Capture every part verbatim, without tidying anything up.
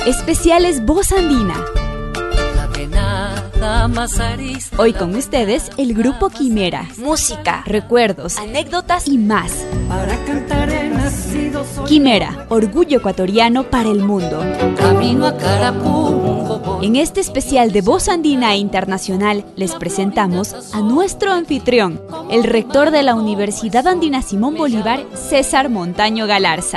Especiales Voz Andina. Hoy con ustedes el grupo Quimera. Música, recuerdos, anécdotas y más. Para cantar he nacido soy. Quimera, orgullo ecuatoriano para el mundo. Camino a Carapungo. En este especial de Voz Andina e Internacional les presentamos a nuestro anfitrión, el rector de la Universidad Andina Simón Bolívar, César Montaño Galarza.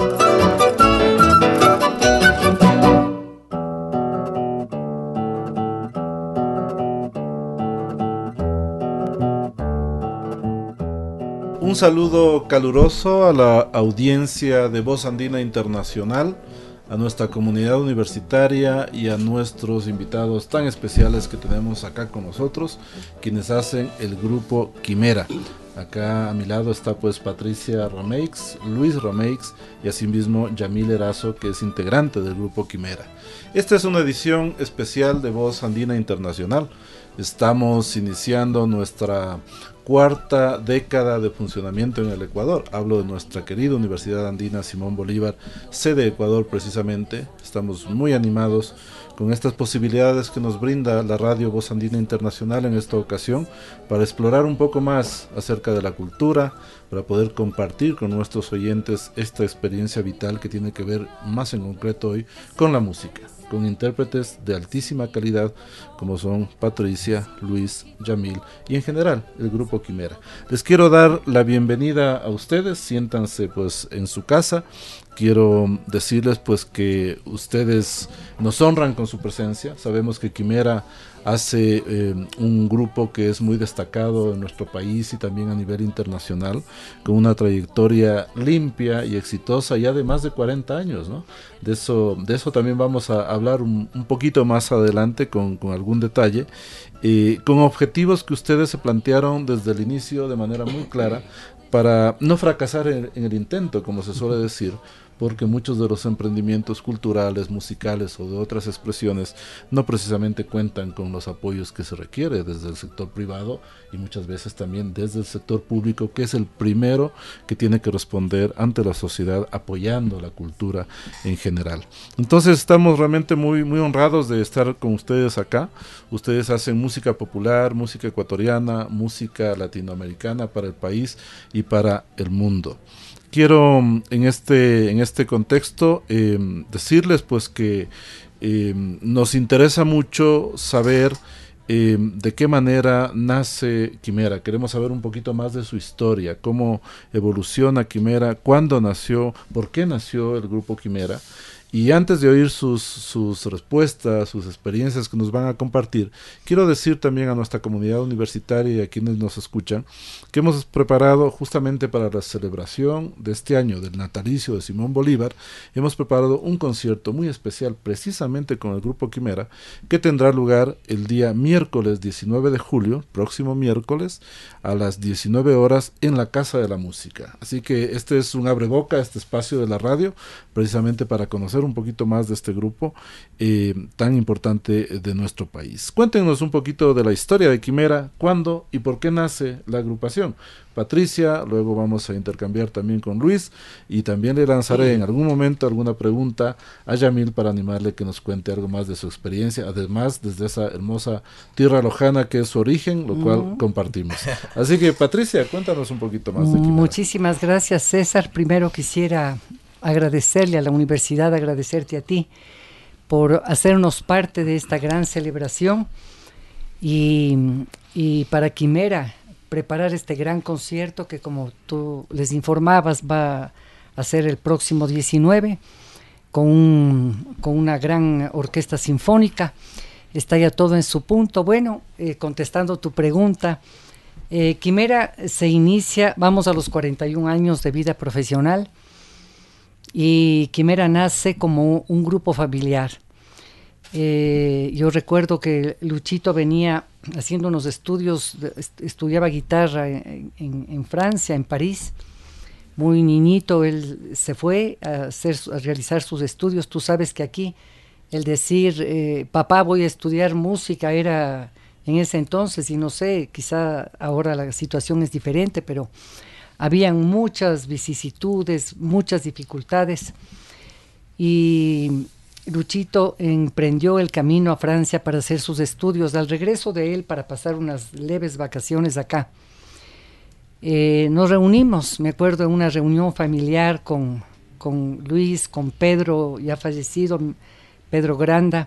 Un saludo caluroso a la audiencia de Voz Andina Internacional, a nuestra comunidad universitaria y a nuestros invitados tan especiales que tenemos acá con nosotros, quienes hacen el grupo Quimera. Acá a mi lado está pues Patricia Romeix, Luis Romeix y asimismo Yamil Erazo, que es integrante del grupo Quimera. Esta es una edición especial de Voz Andina Internacional. Estamos iniciando nuestra cuarta década de funcionamiento en el Ecuador. Hablo de nuestra querida Universidad Andina Simón Bolívar, sede de Ecuador precisamente. Estamos muy animados con estas posibilidades que nos brinda la radio Voz Andina Internacional en esta ocasión para explorar un poco más acerca de la cultura, para poder compartir con nuestros oyentes esta experiencia vital que tiene que ver más en concreto hoy con la música, con intérpretes de altísima calidad como son Patricia, Luis, Yamil y en general el grupo Quimera. Les quiero dar la bienvenida a ustedes, siéntanse pues en su casa. Quiero decirles pues que ustedes nos honran con su presencia. Sabemos que Quimera hace eh, un grupo que es muy destacado en nuestro país y también a nivel internacional, con una trayectoria limpia y exitosa ya de más de cuarenta años, ¿no? De eso, de eso también vamos a hablar un, un poquito más adelante con, con algún detalle, eh, con objetivos que ustedes se plantearon desde el inicio de manera muy clara para no fracasar en, en el intento, como se suele decir, porque muchos de los emprendimientos culturales, musicales o de otras expresiones no precisamente cuentan con los apoyos que se requiere desde el sector privado y muchas veces también desde el sector público, que es el primero que tiene que responder ante la sociedad apoyando la cultura en general. Entonces estamos realmente muy, muy honrados de estar con ustedes acá. Ustedes hacen música popular, música ecuatoriana, música latinoamericana para el país y para el mundo. Quiero en este, en este contexto eh, decirles pues que eh, nos interesa mucho saber eh, de qué manera nace Quimera. Queremos saber un poquito más de su historia, cómo evoluciona Quimera, cuándo nació, por qué nació el grupo Quimera. Y antes de oír sus, sus respuestas, sus experiencias que nos van a compartir, quiero decir también a nuestra comunidad universitaria y a quienes nos escuchan que hemos preparado justamente para la celebración de este año del natalicio de Simón Bolívar, hemos preparado un concierto muy especial precisamente con el grupo Quimera, que tendrá lugar el día miércoles diecinueve de julio, próximo miércoles, a las diecinueve horas en la Casa de la Música. Así que este es un abreboca, este espacio de la radio, precisamente para conocer un poquito más de este grupo eh, tan importante de nuestro país. Cuéntenos un poquito de la historia de Quimera, cuándo y por qué nace la agrupación. Patricia, luego vamos a intercambiar también con Luis y también le lanzaré en algún momento alguna pregunta a Yamil para animarle que nos cuente algo más de su experiencia, además desde esa hermosa tierra lojana que es su origen, lo cual uh-huh. compartimos. Así que Patricia, cuéntanos un poquito más de Quimera. Muchísimas gracias, César. Primero quisiera agradecerle a la universidad, agradecerte a ti por hacernos parte de esta gran celebración y, y para Quimera preparar este gran concierto que, como tú les informabas, va a ser el próximo diecinueve con, un, con una gran orquesta sinfónica. Está ya todo en su punto. Bueno, eh, contestando tu pregunta, eh, Quimera se inicia, vamos a los cuarenta y un años de vida profesional, y Quimera nace como un grupo familiar. Eh, yo recuerdo que Luchito venía haciendo unos estudios, estudiaba guitarra en, en, en Francia, en París, muy niñito. Él se fue a, hacer, a realizar sus estudios. Tú sabes que aquí el decir, eh, papá, voy a estudiar música, era en ese entonces, y no sé, quizá ahora la situación es diferente, pero habían muchas vicisitudes, muchas dificultades, y Luchito emprendió el camino a Francia para hacer sus estudios. Al regreso de él, para pasar unas leves vacaciones acá, eh, nos reunimos, me acuerdo, en una reunión familiar con, con Luis, con Pedro, ya fallecido, Pedro Granda,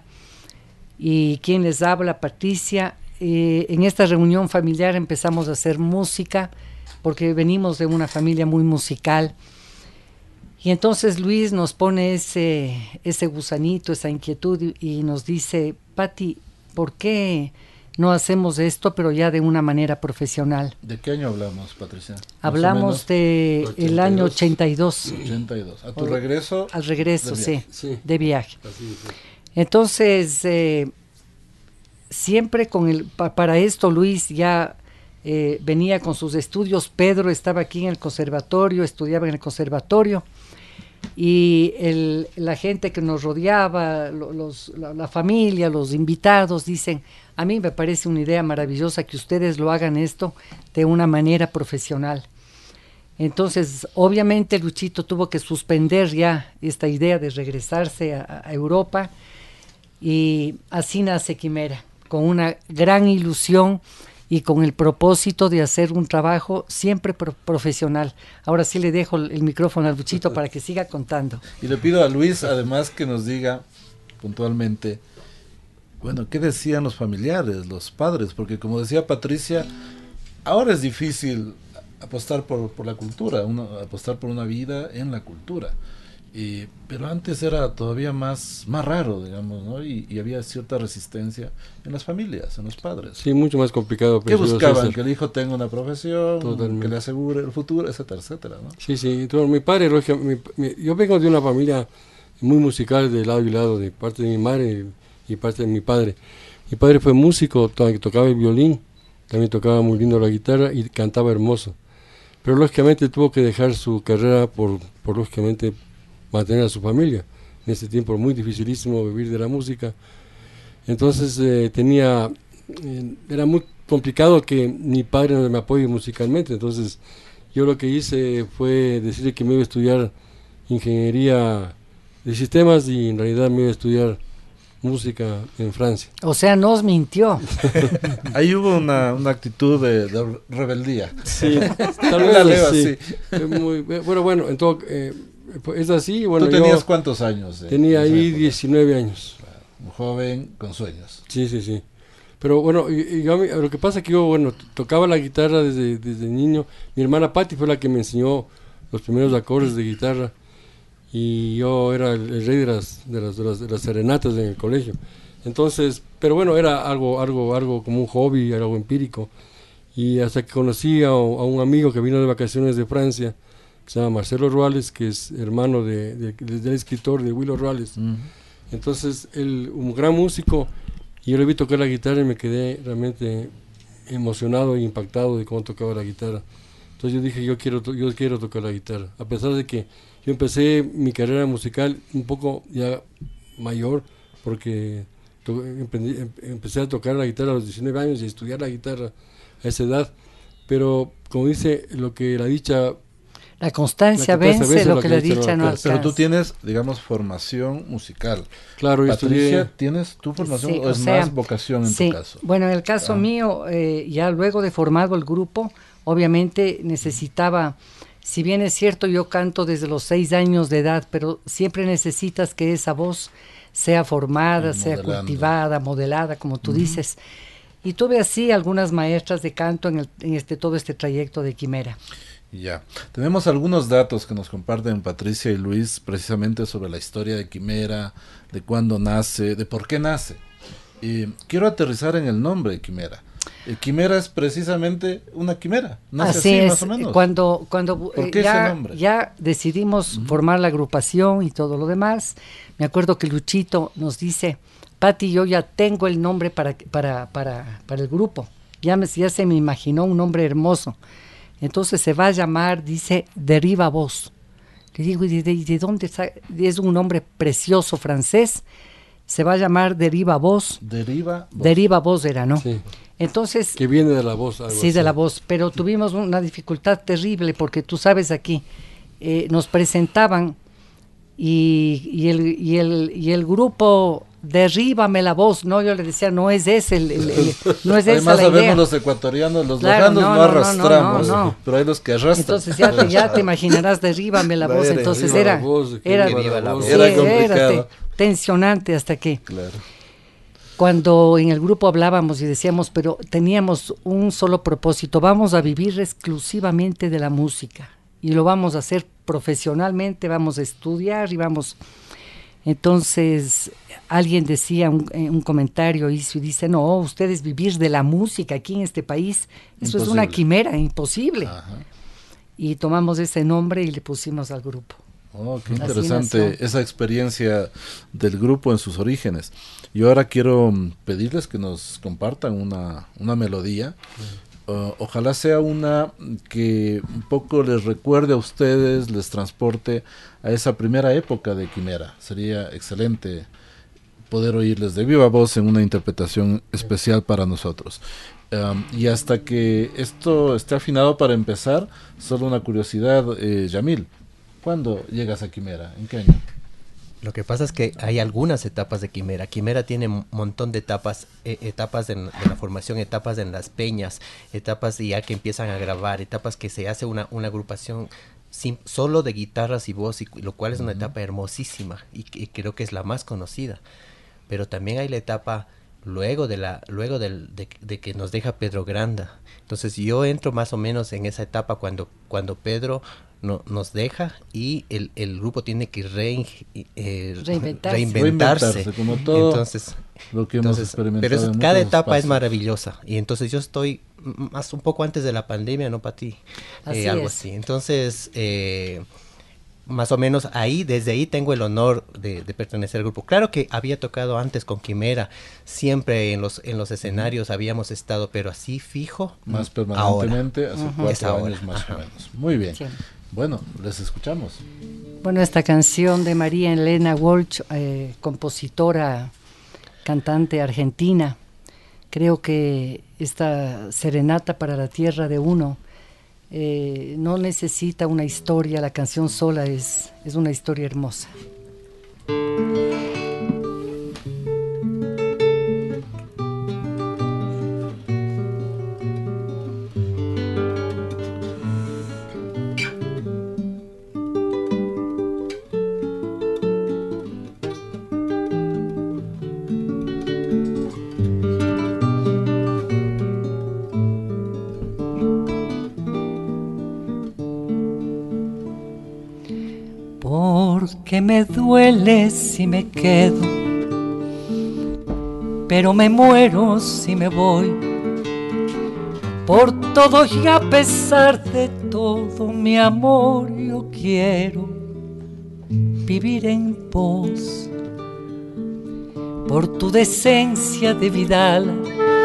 y quien les habla, Patricia. Eh, en esta reunión familiar empezamos a hacer música, porque venimos de una familia muy musical. Y entonces Luis nos pone ese, ese gusanito, esa inquietud, y, y nos dice: Pati, ¿por qué no hacemos esto, pero ya de una manera profesional? ¿De qué año hablamos, Patricia? Hablamos de el año ochenta y dos. ochenta y dos. ¿A tu regreso? Al regreso, sí, sí, de viaje. Así es. Entonces, eh, siempre con el, pa, para esto Luis ya eh, venía con sus estudios. Pedro estaba aquí en el conservatorio, estudiaba en el conservatorio. Y el, la gente que nos rodeaba, los, la, la familia, los invitados, dicen: a mí me parece una idea maravillosa que ustedes lo hagan esto de una manera profesional. Entonces, obviamente Luchito tuvo que suspender ya esta idea de regresarse a, a Europa, y así nace Quimera, con una gran ilusión y con el propósito de hacer un trabajo siempre pro profesional. Ahora sí le dejo el micrófono a Luchito para que siga contando. Y le pido a Luis, además, que nos diga puntualmente, bueno, ¿qué decían los familiares, los padres? Porque como decía Patricia, ahora es difícil apostar por, por la cultura, uno, apostar por una vida en la cultura. Y, pero antes era todavía más, más raro, digamos, ¿no? Y, y había cierta resistencia en las familias, en los padres. Sí, mucho más complicado. ¿Qué buscaban? Que el hijo tenga una profesión, Totalmente. que le asegure el futuro, etcétera, etcétera, ¿no? Sí, sí. Entonces, mi padre, mi, mi, yo vengo de una familia muy musical de lado y lado, de parte de mi madre y parte de mi padre. Mi padre fue músico, to tocaba el violín, también tocaba muy lindo la guitarra y cantaba hermoso. Pero lógicamente tuvo que dejar su carrera por, por lógicamente, mantener a su familia. En ese tiempo muy dificilísimo vivir de la música. Entonces eh, tenía, eh, era muy complicado que mi padre no me apoye musicalmente. Entonces yo lo que hice fue decirle que me iba a estudiar ingeniería de sistemas y en realidad me iba a estudiar música en Francia. O sea, nos mintió. Ahí hubo una, una actitud de, de rebeldía. Sí, tal vez leva, sí. sí. Muy, bueno, bueno, entonces... Eh, es así, bueno, ¿Tú tenías cuántos años? Eh, tenía ahí diecinueve años. Un joven con sueños. Sí, sí, sí. Pero bueno, y, y yo, lo que pasa es que yo, bueno, tocaba la guitarra desde, desde niño. Mi hermana Patti fue la que me enseñó los primeros acordes de guitarra. Y yo era el, el rey de las, de, las, de, las, de las serenatas en el colegio. Entonces, pero bueno, era algo, algo, algo como un hobby, algo empírico. Y hasta que conocí a, a un amigo que vino de vacaciones de Francia, que se llama Marcelo Ruales, que es hermano de, de, de, del escritor de Willo Ruales. Uh-huh. Entonces, él, un gran músico, y yo le vi tocar la guitarra y me quedé realmente emocionado e impactado de cómo tocaba la guitarra. Entonces yo dije, yo quiero, yo quiero tocar la guitarra. A pesar de que yo empecé mi carrera musical un poco ya mayor, porque to, emprendí, em, empecé a tocar la guitarra a los diecinueve años y a estudiar la guitarra a esa edad. Pero, como dice, lo que la dicha... La constancia, la constancia vence, vence lo, lo que, que la dicha no alcanza. Pero tú tienes, digamos, formación musical. Claro, Patricia, estudié... ¿tienes tu formación sí, o es o sea, más vocación en sí. tu caso? Bueno, en el caso ah. mío, eh, ya luego de formado el grupo, obviamente necesitaba, si bien es cierto, yo canto desde los seis años de edad, pero siempre necesitas que esa voz sea formada, y sea modelando. cultivada, modelada, como tú uh-huh. dices. Y tuve así algunas maestras de canto en, el, en este todo este trayecto de Quimera. Ya, tenemos algunos datos que nos comparten Patricia y Luis precisamente sobre la historia de Quimera, de cuándo nace, de por qué nace. Y quiero aterrizar en el nombre de Quimera. El Quimera es precisamente una quimera, nace así, así es, más o menos. Cuando, cuando ¿Por qué ya, ese nombre? ya decidimos uh-huh. formar la agrupación y todo lo demás, me acuerdo que Luchito nos dice, Pati, yo ya tengo el nombre para, para, para, para el grupo, ya, me, ya se me imaginó un nombre hermoso. Entonces se va a llamar, dice, Deriva Voz. Le digo, ¿y de, de dónde está? Es un nombre precioso francés. Se va a llamar Deriva Voz. Deriva Voz. Deriva Voz era, ¿no? Sí. Entonces... Que viene de la voz. Algo sí, así. de la voz. Pero tuvimos una dificultad terrible porque tú sabes aquí, eh, nos presentaban y, y, el, y, el, y el grupo derríbame la voz, no, yo le decía, no es ese, el, el, el, no es esa Además, la sabemos idea. los ecuatorianos, los Claro, lojanos no, no, no, arrastramos, no, no, no. pero hay los que arrastran. Entonces ya te, ya te imaginarás, derríbame la La voz, era, entonces Viva era, la voz, que era, viva la voz. sí, Era era complicado. te- tensionante hasta que Claro. cuando en el grupo hablábamos y decíamos, pero teníamos un solo propósito, vamos a vivir exclusivamente de la música y lo vamos a hacer profesionalmente, vamos a estudiar y vamos... Entonces alguien decía, un, un comentario hizo y dice, no, ustedes vivir de la música aquí en este país, eso Imposible. es una quimera, imposible. Ajá. Y tomamos ese nombre y le pusimos al grupo. Oh, qué Así interesante nació. esa experiencia del grupo en sus orígenes. Y ahora quiero mm, pedirles que nos compartan una, una melodía. Uh, ojalá sea una que un poco les recuerde a ustedes, les transporte a esa primera época de Quimera. Sería excelente poder oírles de viva voz en una interpretación especial para nosotros. Um, y hasta que esto esté afinado para empezar, solo una curiosidad, eh, Yamil, ¿cuándo llegas a Quimera? ¿En qué año? Lo que pasa es que hay algunas etapas de Quimera. Quimera tiene un montón de etapas, eh, etapas de, de la formación, etapas en las peñas, etapas ya que empiezan a grabar, etapas que se hace una, una agrupación sin, solo de guitarras y voz, y, lo cual es una etapa hermosísima y, y creo que es la más conocida. Pero también hay la etapa luego de la luego del, de, de que nos deja Pedro Granda. Entonces yo entro más o menos en esa etapa cuando, cuando Pedro... No, nos deja y el, el grupo tiene que rein, eh, Reinventarse. reinventarse. Reinventarse, como todo entonces, lo que hemos entonces, experimentado. pero eso, en cada muchos etapa es espacios. maravillosa y entonces yo estoy m- más un poco antes de la pandemia, no para ti, Así eh, algo es. así. Entonces, eh, más o menos ahí, desde ahí tengo el honor de, de pertenecer al grupo. Claro que había tocado antes con Quimera, siempre en los en los escenarios habíamos estado, pero así fijo. Más mm, permanentemente, hace Ujú. Es cuatro ahora, años más ajá. o menos. Muy bien. Sí. Bueno, les escuchamos. Bueno, esta canción de María Elena Walsh, eh, compositora, cantante argentina, creo que esta serenata para la tierra de uno eh, no necesita una historia, la canción sola es, es una historia hermosa. Porque me duele si me quedo, pero me muero si me voy. Por todo y a pesar de todo, mi amor, yo quiero vivir en vos. Por tu decencia de Vidala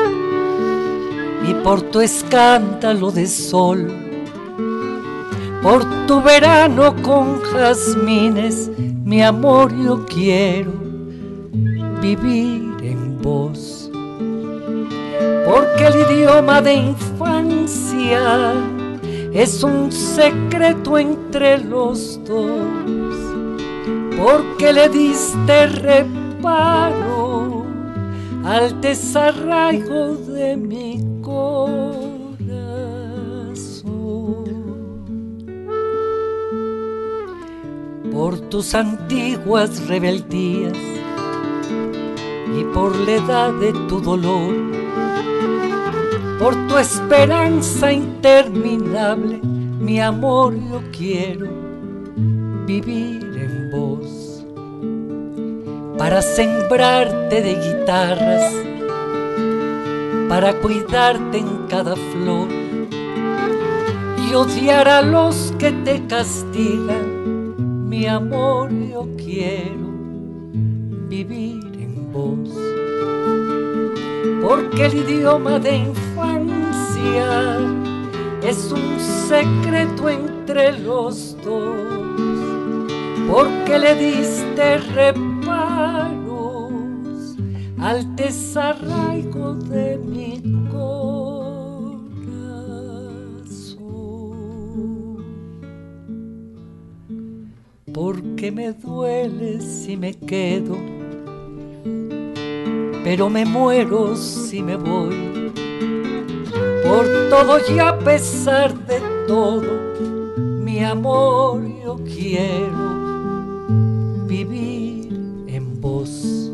y por tu escándalo de sol, por tu verano con jazmines, mi amor, yo quiero vivir en vos. Porque el idioma de infancia es un secreto entre los dos. Porque le diste reparo al desarraigo de mi corazón. Por tus antiguas rebeldías y por la edad de tu dolor, por tu esperanza interminable, mi amor, yo quiero vivir en vos. Para sembrarte de guitarras, para cuidarte en cada flor y odiar a los que te castigan. Mi amor, yo quiero vivir en vos. Porque el idioma de infancia es un secreto entre los dos. Porque le diste reparos al desarraigo de mi corazón. porque me duele si me quedo, pero me muero si me voy. Por todo y a pesar de todo, mi amor, yo quiero vivir en vos.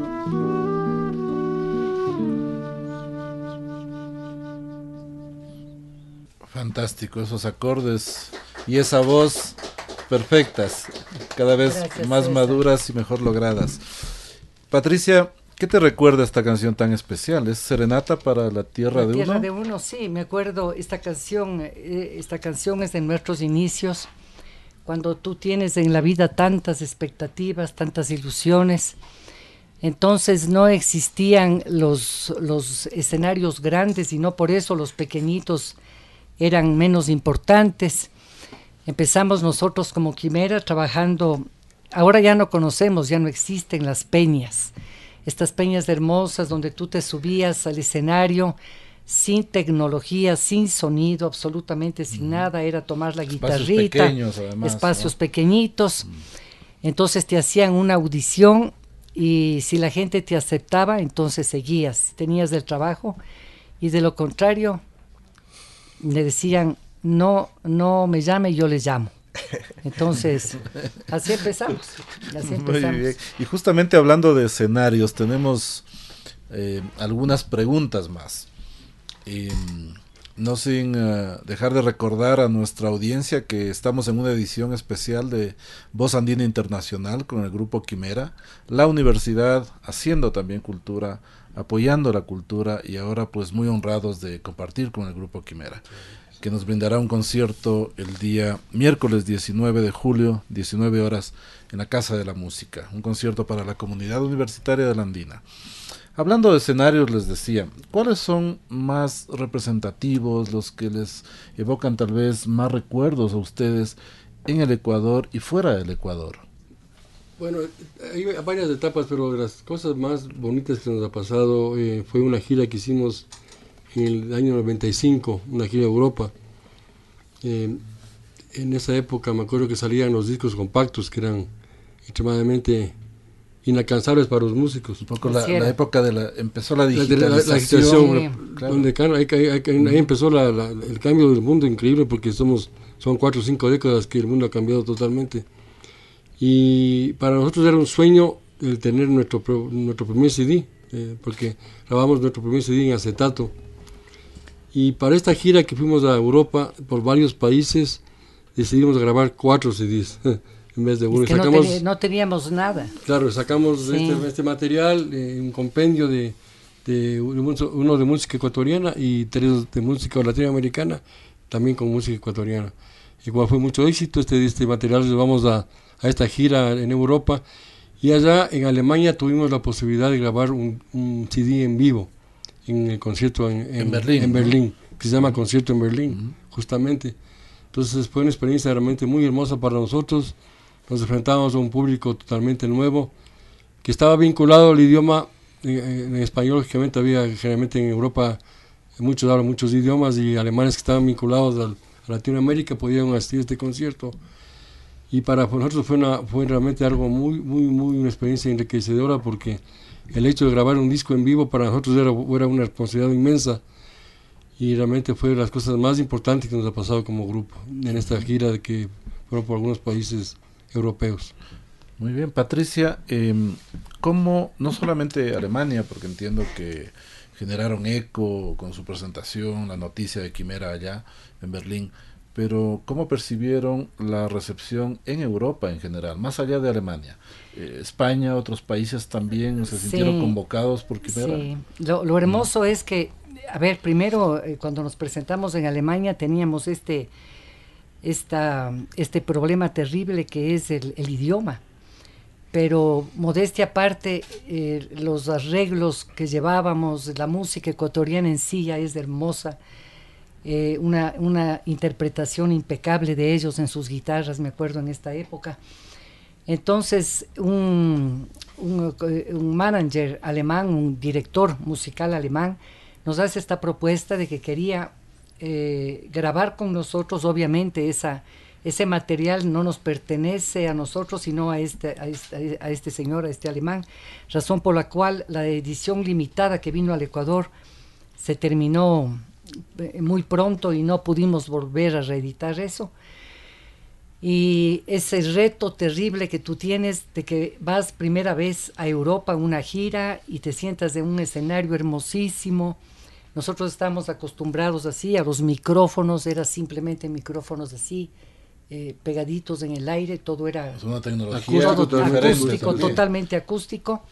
Fantástico, esos acordes y esa voz perfectas, cada vez Gracias, más César. maduras y mejor logradas. Patricia, ¿qué te recuerda esta canción tan especial? ¿Es Serenata para la Tierra La de Tierra Uno? de Uno, sí, me acuerdo, esta canción, eh, esta canción es de nuestros inicios, cuando tú tienes en la vida tantas expectativas, tantas ilusiones. Entonces no existían los, los escenarios grandes y no por eso los pequeñitos eran menos importantes. Empezamos nosotros como Quimera trabajando, ahora ya no conocemos, ya no existen las peñas, estas peñas hermosas donde tú te subías al escenario sin tecnología, sin sonido, absolutamente sin mm. nada, era tomar la Espacios guitarrita, pequeños, además, espacios ¿no? pequeñitos, mm. entonces te hacían una audición y si la gente te aceptaba, entonces seguías, tenías del trabajo, y de lo contrario, le decían, no, no me llame, yo le llamo. Entonces, así empezamos. Así empezamos. Muy bien. Y justamente hablando de escenarios, tenemos eh, algunas preguntas más. Y, no sin uh, dejar de recordar a nuestra audiencia que estamos en una edición especial de Voz Andina Internacional con el Grupo Quimera, la universidad haciendo también cultura, apoyando la cultura y ahora pues muy honrados de compartir con el Grupo Quimera, que nos brindará un concierto el día miércoles diecinueve de julio, diecinueve horas, en la Casa de la Música, un concierto para la comunidad universitaria de la Andina. Hablando de escenarios, les decía, ¿cuáles son más representativos, los que les evocan tal vez más recuerdos a ustedes en el Ecuador y fuera del Ecuador? Bueno, hay varias etapas, pero de las cosas más bonitas que nos ha pasado eh, fue una gira que hicimos en el año noventa y cinco, una gira a Europa. Eh, en esa época me acuerdo que salían los discos compactos que eran extremadamente inalcanzables para los músicos. Un poco la, la época de la empezó la La, digitalización, la, la digitalización, sí, claro. donde ahí, ahí, ahí empezó la, la, el cambio del mundo increíble, porque somos son cuatro o cinco décadas que el mundo ha cambiado totalmente. Y para nosotros era un sueño el tener nuestro nuestro primer C D, eh, porque grabamos nuestro primer C D en acetato. Y para esta gira que fuimos a Europa por varios países, decidimos grabar cuatro C Ds. En vez de uno. Es que sacamos, no, ten, no teníamos nada. Claro, sacamos sí. este, este material, eh, un compendio de, de uno de música ecuatoriana y tres de música latinoamericana, también con música ecuatoriana. Igual fue mucho éxito este, este material, lo llevamos a, a esta gira en Europa, y allá en Alemania tuvimos la posibilidad de grabar un, un C D en vivo, en el concierto en, en, en Berlín, en Berlín ¿no? que se llama Concierto en Berlín, uh-huh. justamente. Entonces fue una experiencia realmente muy hermosa para nosotros. Nos enfrentábamos a un público totalmente nuevo, que estaba vinculado al idioma en, en español. Lógicamente había generalmente en Europa, muchos hablan muchos idiomas, y alemanes que estaban vinculados al, a Latinoamérica podían asistir a este concierto. Y para nosotros fue, una, fue realmente algo muy, muy, muy una experiencia enriquecedora, porque el hecho de grabar un disco en vivo para nosotros era, era una responsabilidad inmensa, y realmente fue de las cosas más importantes que nos ha pasado como grupo en esta gira de que fueron por algunos países europeos. Muy bien, Patricia, eh, ¿cómo, no solamente Alemania, porque entiendo que generaron eco con su presentación, la noticia de Quimera allá en Berlín, pero cómo percibieron la recepción en Europa en general, más allá de Alemania? Eh, España, otros países también se sintieron sí, convocados por Quimera. Sí, lo, lo hermoso mm. es que, a ver, primero eh, cuando nos presentamos en Alemania teníamos este Esta, este problema terrible que es el, el idioma, pero modestia aparte, eh, los arreglos que llevábamos, la música ecuatoriana en sí ya es hermosa, eh, una, una interpretación impecable de ellos en sus guitarras, me acuerdo en esta época. Entonces un, un, un manager alemán, un director musical alemán, nos hace esta propuesta de que quería Eh, grabar con nosotros, obviamente esa, ese material no nos pertenece a nosotros, sino a este, a este, a este señor, a este alemán, razón por la cual la edición limitada que vino al Ecuador se terminó muy pronto y no pudimos volver a reeditar eso. Y ese reto terrible que tú tienes de que vas primera vez a Europa, una gira, y te sientas en un escenario hermosísimo. Nosotros estamos acostumbrados así, a los micrófonos, era simplemente micrófonos así, eh, pegaditos en el aire, todo era es una tecnología todo diferente acústico, también. totalmente acústico.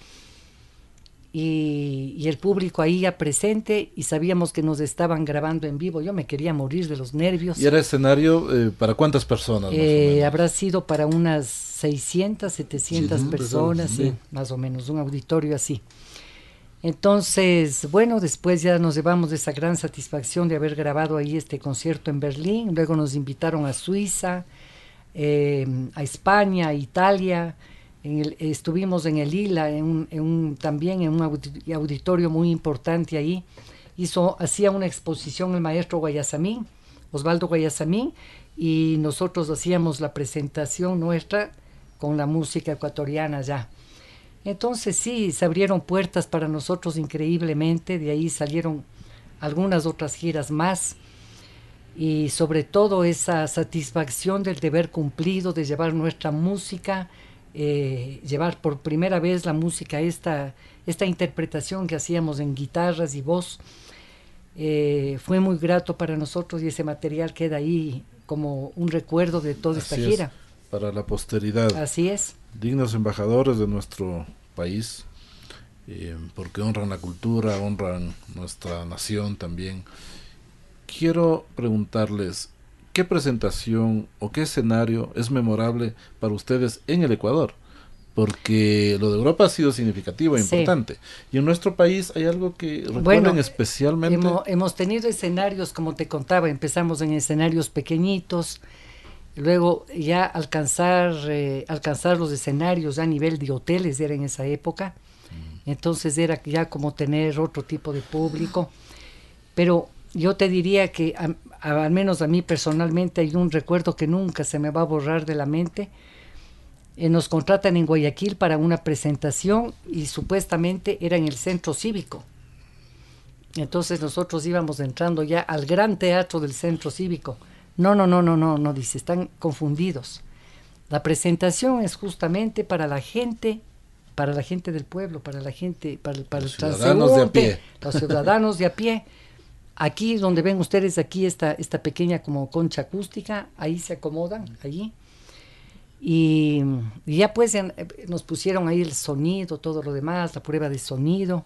Y, y el público ahí ya presente, y sabíamos que nos estaban grabando en vivo. Yo me quería morir de los nervios. ¿Y era escenario eh, para cuántas personas? Más Eh, o menos? habrá sido para unas seiscientas, setecientas Sí, personas, sí. sí, más o menos, un auditorio así. Entonces, bueno, después ya nos llevamos de esa gran satisfacción de haber grabado ahí este concierto en Berlín. Luego nos invitaron a Suiza, eh, a España, a Italia. En el, estuvimos en el Lila, en un, en un, también en un audi- auditorio muy importante ahí. Hizo, hacía una exposición el maestro Guayasamín, Osvaldo Guayasamín, y nosotros hacíamos la presentación nuestra con la música ecuatoriana ya. Entonces sí, se abrieron puertas para nosotros increíblemente, de ahí salieron algunas otras giras más, y sobre todo esa satisfacción del deber cumplido de llevar nuestra música, eh, llevar por primera vez la música, esta, esta interpretación que hacíamos en guitarras y voz, eh, fue muy grato para nosotros, y ese material queda ahí como un recuerdo de toda esta Así es, gira. para la posteridad. Así es. Dignos embajadores de nuestro país, eh, porque honran la cultura, honran nuestra nación también. Quiero preguntarles, ¿qué presentación o qué escenario es memorable para ustedes en el Ecuador? Porque lo de Europa ha sido significativo e Sí. importante. Y en nuestro país hay algo que recuerden Bueno, especialmente. Hemos, hemos tenido escenarios, como te contaba, empezamos en escenarios pequeñitos, luego ya alcanzar, eh, alcanzar los escenarios a nivel de hoteles era en esa época, entonces era ya como tener otro tipo de público, pero yo te diría que a, a, al menos a mí personalmente hay un recuerdo que nunca se me va a borrar de la mente. Eh, nos contratan en Guayaquil para una presentación y supuestamente era en el centro cívico. Entonces nosotros íbamos entrando ya al gran teatro del centro cívico. No, no, no, no, no, no, dice, están confundidos. La presentación es justamente para la gente, para la gente del pueblo, para la gente, para, para el ciudadanos de a pie. los ciudadanos de a pie. Aquí donde ven ustedes, aquí esta, esta pequeña como concha acústica, ahí se acomodan, allí. Y, y ya pues en, nos pusieron ahí el sonido, todo lo demás, la prueba de sonido.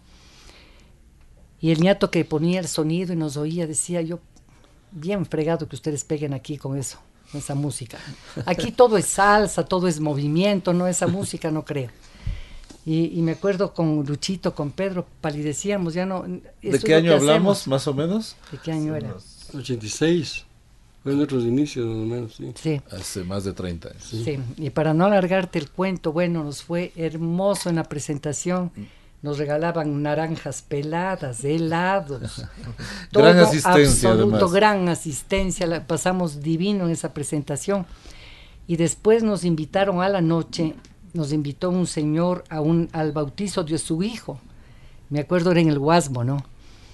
Y el ñato que ponía el sonido y nos oía decía, yo, bien fregado que ustedes peguen aquí con eso, con esa música. Aquí todo es salsa, todo es movimiento, no, esa música no creo. Y, y me acuerdo con Luchito, con Pedro, palidecíamos, ya no... ¿De qué año hablamos, más o menos? ¿De qué año era? ochenta y seis, fue nuestros inicios más o menos, sí. Sí. Hace más de treinta años. Sí. Sí, y para no alargarte el cuento, bueno, nos fue hermoso en la presentación, nos regalaban naranjas peladas, helados, todo Gran asistencia, absoluto, además. gran asistencia, la pasamos divino en esa presentación, y después nos invitaron a la noche, nos invitó un señor a un, al bautizo de su hijo, me acuerdo era en el Guasmo, ¿no?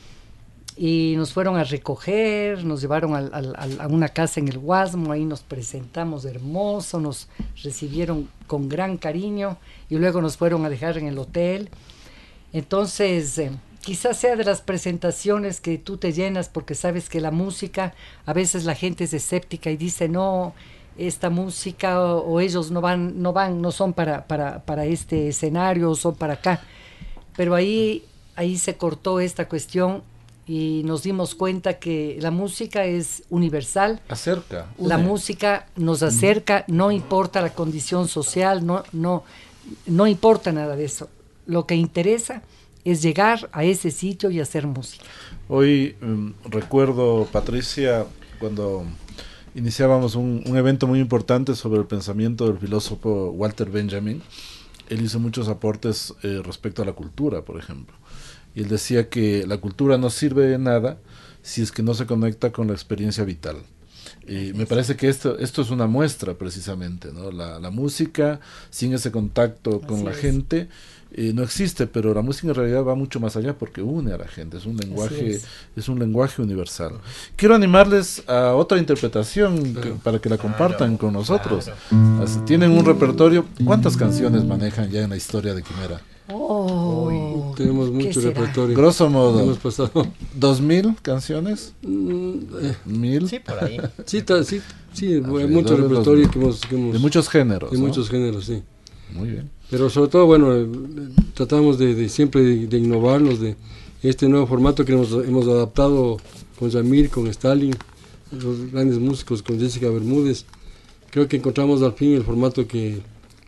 Y nos fueron a recoger, nos llevaron al, al, al, a una casa en el Guasmo, ahí nos presentamos hermoso, nos recibieron con gran cariño y luego nos fueron a dejar en el hotel. Entonces, eh, quizás sea de las presentaciones que tú te llenas porque sabes que la música, a veces la gente es escéptica y dice, no, esta música o, o ellos no van, no van, no son para, para, para este escenario, son para acá. Pero ahí, ahí se cortó esta cuestión y nos dimos cuenta que la música es universal. Acerca. La une. música nos acerca, no importa la condición social, no, no, no importa nada de eso. Lo que interesa es llegar a ese sitio y hacer música. Hoy um, recuerdo, Patricia, cuando iniciábamos un, un evento muy importante sobre el pensamiento del filósofo Walter Benjamin. Él hizo muchos aportes eh, respecto a la cultura, por ejemplo. Y él decía que la cultura no sirve de nada si es que no se conecta con la experiencia vital. Y me parece que esto, esto es una muestra precisamente, ¿no? La, la música sin ese contacto con Así la es. gente eh, no existe, pero la música en realidad va mucho más allá porque une a la gente, es un lenguaje, es. es un lenguaje universal. Quiero animarles a otra interpretación que- Claro. para que la compartan con nosotros. Así, tienen un repertorio. ¿Cuántas canciones manejan ya en la historia de Quimera? Oh, Tenemos ¿qué mucho será? repertorio. Grosso modo, Hemos pasado. ¿dos mil canciones? mm, eh, ¿Mil? Sí, por ahí. sí, ta- sí, sí, hay Alrededor mucho de los repertorio mil. que hemos, que hemos De muchos géneros. de ¿no? muchos géneros, sí. Muy bien. Pero sobre todo, bueno, eh, tratamos de, de siempre de, de innovarnos de este nuevo formato que hemos, hemos adaptado con Yamir, con Stalin, los grandes músicos, con Jessica Bermúdez. Creo que encontramos al fin el formato que,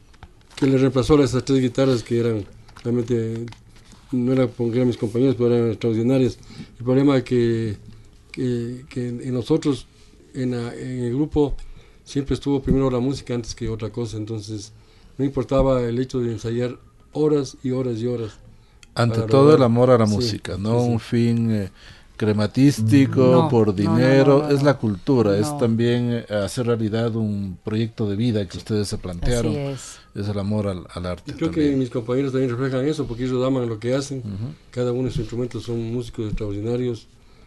que le reemplazó a esas tres guitarras que eran realmente, no era porque eran mis compañeros, pero eran extraordinarias. El problema es que, que, que en nosotros, en, la- en el grupo, siempre estuvo primero la música antes que otra cosa, entonces no importaba el hecho de ensayar horas y horas y horas. Ante Para todo lograr- el amor a la sí, música, no sí, sí. un fin eh, crematístico No, por no, no, dinero, no, no, es no. la cultura, es No. también eh, hacer realidad un proyecto de vida que ustedes se plantearon, así es. es el amor al, al arte. Y creo también. que mis compañeros también reflejan eso, porque ellos aman lo que hacen. Ujú. Cada uno de sus instrumentos son músicos extraordinarios.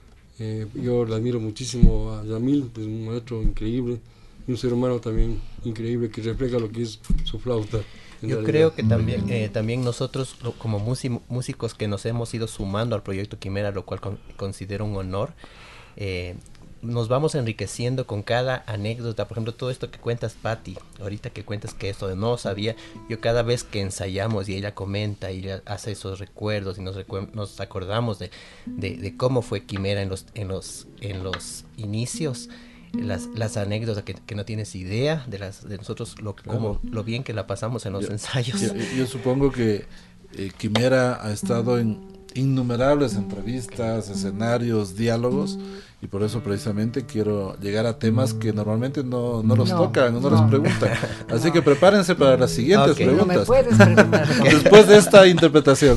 Eh, yo le admiro muchísimo a Yamil, es un maestro increíble, y un ser humano también increíble que refleja lo que es su flauta. en Yo realidad. creo que también eh, también nosotros lo- como músi- músicos que nos hemos ido sumando al proyecto Quimera, lo cual con- considero un honor, eh, nos vamos enriqueciendo con cada anécdota. Por ejemplo, todo esto que cuentas, Patti, ahorita que cuentas que esto de no sabía, yo cada vez que ensayamos y ella comenta y ella hace esos recuerdos y nos, recue- nos acordamos de, de, de cómo fue Quimera en los, en los, en los inicios, las, las anécdotas que, que no tienes idea de las de nosotros, lo, como, lo bien que la pasamos en los Yo- ensayos. Yo, yo supongo que eh, Quimera ha estado en innumerables entrevistas, escenarios, diálogos, y por eso precisamente quiero llegar a temas que normalmente no, no los No, tocan, no, no. les preguntan. Así que prepárense para las siguientes Ok. No me preguntas. puedes preguntar. Después de esta interpretación.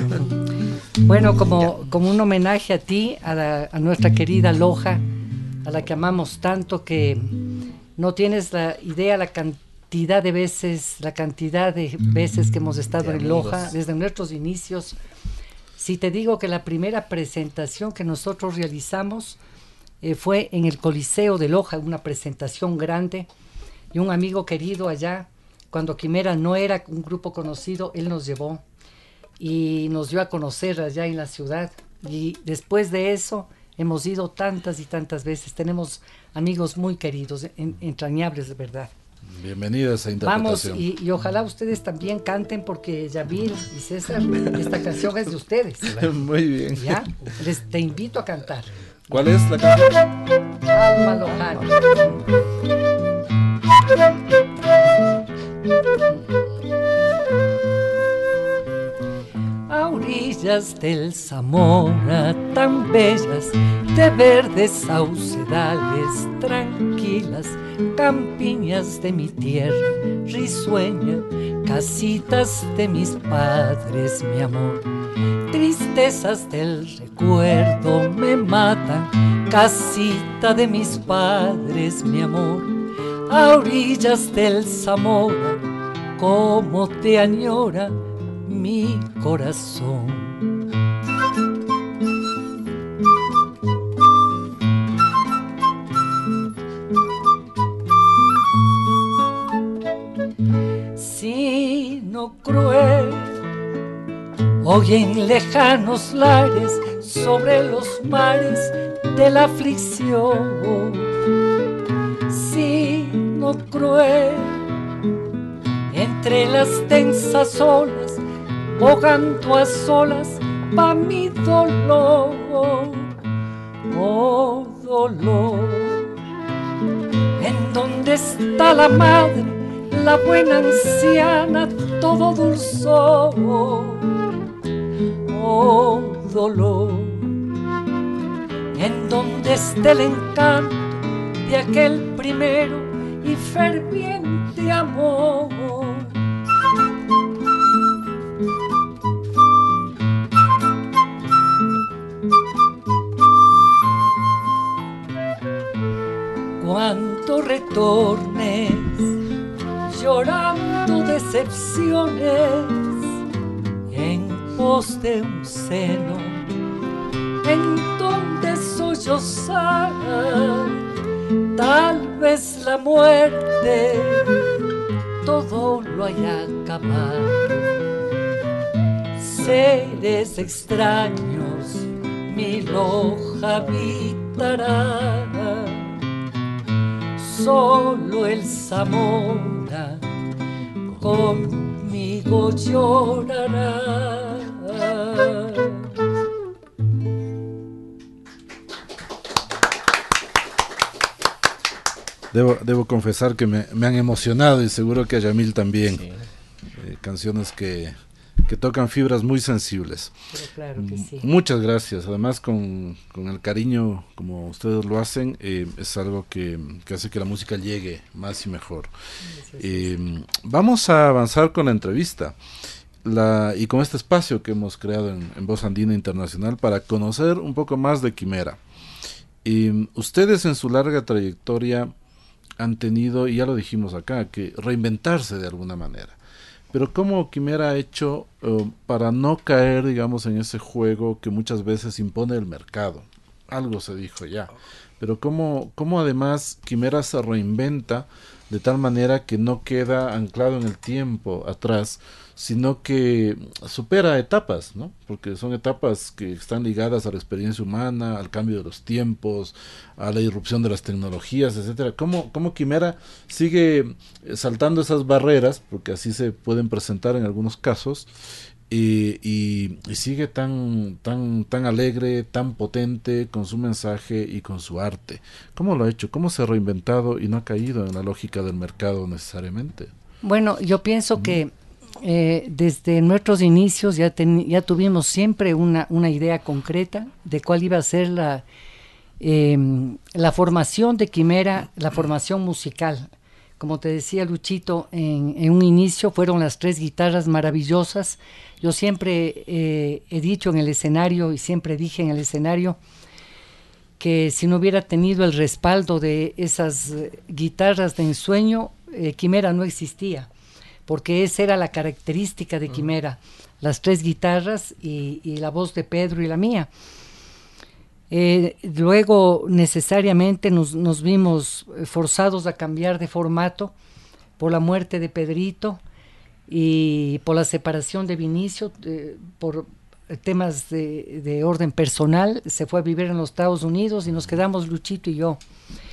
Bueno, como, como un homenaje a ti, a, la- a nuestra querida Loja, a la que amamos tanto, que no tienes la idea, la cantidad de veces, la cantidad de veces que hemos estado De en amigos. Loja, desde nuestros inicios. Si te digo que la primera presentación que nosotros realizamos eh, fue en el Coliseo de Loja, una presentación grande, y un amigo querido allá, cuando Quimera no era un grupo conocido, él nos llevó y nos dio a conocer allá en la ciudad, y después de eso hemos ido tantas y tantas veces. Tenemos amigos muy queridos, en- entrañables de verdad. Bienvenida a esa Vamos, interpretación. y, y ojalá ustedes también canten, porque Yamil y César, esta canción es de ustedes, Muy bien. ¿ya? Les, te invito a cantar. ¿Cuál es la canción? Alma lojana. A orillas del Zamora, tan bellas, de verdes saucedales, tranquilas, campiñas de mi tierra, risueña, casitas de mis padres, mi amor. Tristezas del recuerdo me matan, casita de mis padres, mi amor. A orillas del Zamora, como te añora mi corazón. Sino cruel, hoy en lejanos lares, sobre los mares de la aflicción. Sino cruel, entre las tensas olas, bogando a solas pa' mi dolor, oh dolor. ¿En dónde está la madre, la buena anciana, todo dulzor, oh dolor? ¿En dónde está el encanto de aquel primero y ferviente amor? tornes llorando decepciones en pos de un seno en donde sollozar tal vez la muerte todo lo haya acabado. Seres extraños mi loja habitará, solo el Zamora conmigo llorará. Debo, debo confesar que me, me han emocionado y seguro que a Yamil también. Sí. Eh, canciones que, que tocan fibras muy sensibles. Pero claro que sí. Muchas gracias. Además, con, con el cariño como ustedes lo hacen, eh, es algo que, que hace que la música llegue más y mejor. Eh, vamos a avanzar con la entrevista. La, y con este espacio que hemos creado en, en Voz Andina Internacional para conocer un poco más de Quimera. Eh, ustedes en su larga trayectoria han tenido, y ya lo dijimos acá, que reinventarse de alguna manera. Pero ¿cómo Quimera ha hecho uh, para no caer, digamos, en ese juego que muchas veces impone el mercado? Algo se dijo ya. Pero ¿cómo, cómo además Quimera se reinventa de tal manera que no queda anclado en el tiempo atrás, sino que supera etapas, ¿no? Porque son etapas que están ligadas a la experiencia humana, al cambio de los tiempos, a la irrupción de las tecnologías, etcétera. ¿Cómo, cómo Quimera sigue saltando esas barreras, porque así se pueden presentar en algunos casos, y, y, y sigue tan, tan, tan alegre, tan potente con su mensaje y con su arte? ¿Cómo lo ha hecho? ¿Cómo se ha reinventado y no ha caído en la lógica del mercado necesariamente? Bueno, yo pienso mm. que Eh, desde nuestros inicios ya, ten, ya tuvimos siempre una, una idea concreta de cuál iba a ser la, eh, la formación de Quimera, la formación musical. Como te decía Luchito, en, en un inicio fueron las tres guitarras maravillosas. Yo siempre eh, he dicho en el escenario y siempre dije en el escenario que si no hubiera tenido el respaldo de esas eh, guitarras de ensueño, eh, Quimera no existía. Porque esa era la característica de Quimera, uh-huh. las tres guitarras y, y la voz de Pedro y la mía. Eh, luego necesariamente nos, nos vimos forzados a cambiar de formato por la muerte de Pedrito y por la separación de Vinicio, eh, por temas de, de orden personal, se fue a vivir en los Estados Unidos y nos quedamos Luchito y yo.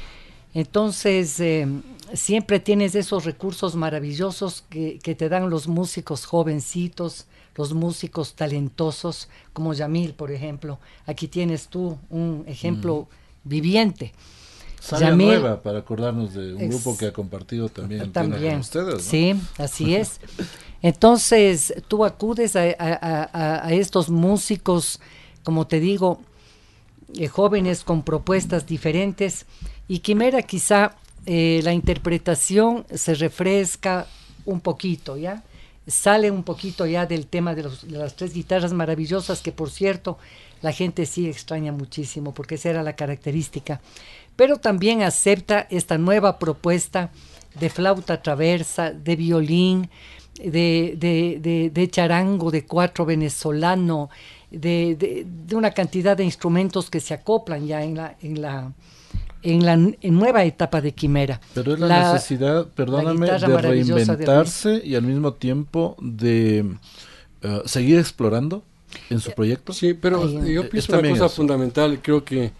Entonces, eh, siempre tienes esos recursos maravillosos que, que te dan los músicos jovencitos, los músicos talentosos, como Yamil, por ejemplo. Aquí tienes tú un ejemplo mm. viviente. Sabia Yamil, Nueva, para acordarnos de un grupo que ha compartido también, también con ustedes, ¿no? Sí, así es. Entonces, tú acudes a, a, a, a estos músicos, como te digo, eh, jóvenes con propuestas diferentes. Y Quimera quizá eh, la interpretación se refresca un poquito, ¿ya? Sale un poquito ya del tema de, los, de las tres guitarras maravillosas, que por cierto la gente sí extraña muchísimo, porque esa era la característica. Pero también acepta esta nueva propuesta de flauta traversa, de violín, de, de, de, de charango, de cuatro venezolano, de, de, de una cantidad de instrumentos que se acoplan ya en la... En la en la en nueva etapa de Quimera. Pero es la, la necesidad, perdóname, de reinventarse de y al mismo tiempo de uh, seguir explorando en su proyecto. Sí, pero Ay, yo pienso una cosa eso. fundamental, creo que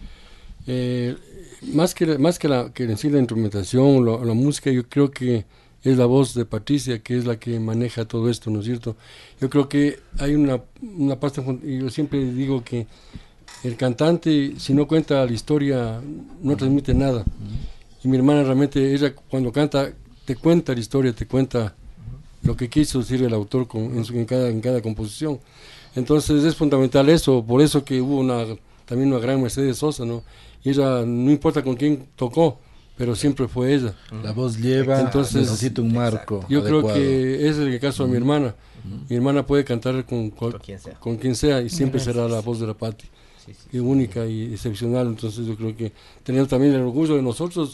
eh, más que más que la que en sí la instrumentación, lo, la música, yo creo que es la voz de Patricia, que es la que maneja todo esto, ¿no es cierto? Yo creo que hay una, una parte, y yo siempre digo que el cantante, si no cuenta la historia, no transmite nada. Uh-huh. Y mi hermana realmente, ella cuando canta, te cuenta la historia, te cuenta uh-huh. lo que quiso decir el autor con, en, su, en, cada, en cada composición. Entonces es fundamental eso, por eso que hubo una también una gran Mercedes Sosa, ¿no? Y ella, no importa con quién tocó, pero siempre fue ella. La voz lleva, entonces necesita un marco yo adecuado. Creo que ese es el caso de mi hermana. Uh-huh. Mi hermana puede cantar con, cual, con, quien, sea. con quien sea y siempre Gracias. será la voz de la Pati. Sí, sí, sí. Única y excepcional. Entonces yo creo que tenemos también el orgullo de nosotros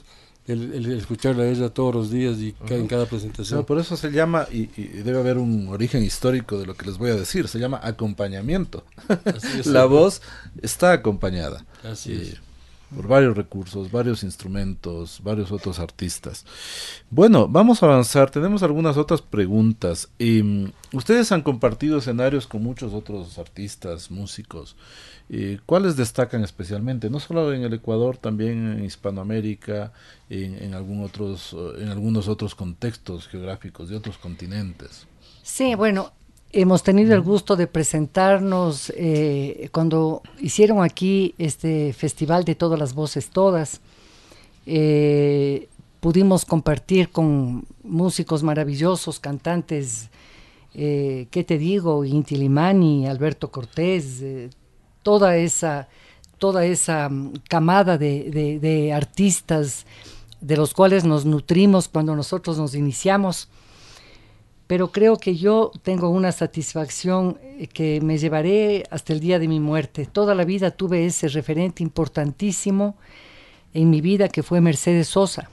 el, el escucharla a ella todos los días y uh-huh. en cada presentación. No, por eso se llama, y, y debe haber un origen histórico de lo que les voy a decir, se llama acompañamiento. Así es, la sí. voz está acompañada. Así y, es. Por varios recursos, varios instrumentos, varios otros artistas. Bueno, vamos a avanzar. Tenemos algunas otras preguntas. Eh, ustedes han compartido escenarios con muchos otros artistas, músicos. Eh, ¿Cuáles destacan especialmente? No solo en el Ecuador, también en Hispanoamérica, en, en, algún otros, en algunos otros contextos geográficos de otros continentes. Sí, bueno, hemos tenido el gusto de presentarnos eh, cuando hicieron aquí este Festival de Todas las Voces Todas. Eh, pudimos compartir con músicos maravillosos, cantantes, eh, ¿qué te digo? Inti Illimani, Alberto Cortés, eh, toda esa, toda esa camada de, de, de artistas de los cuales nos nutrimos cuando nosotros nos iniciamos. Pero creo que yo tengo una satisfacción que me llevaré hasta el día de mi muerte. Toda la vida tuve ese referente importantísimo en mi vida que fue Mercedes Sosa.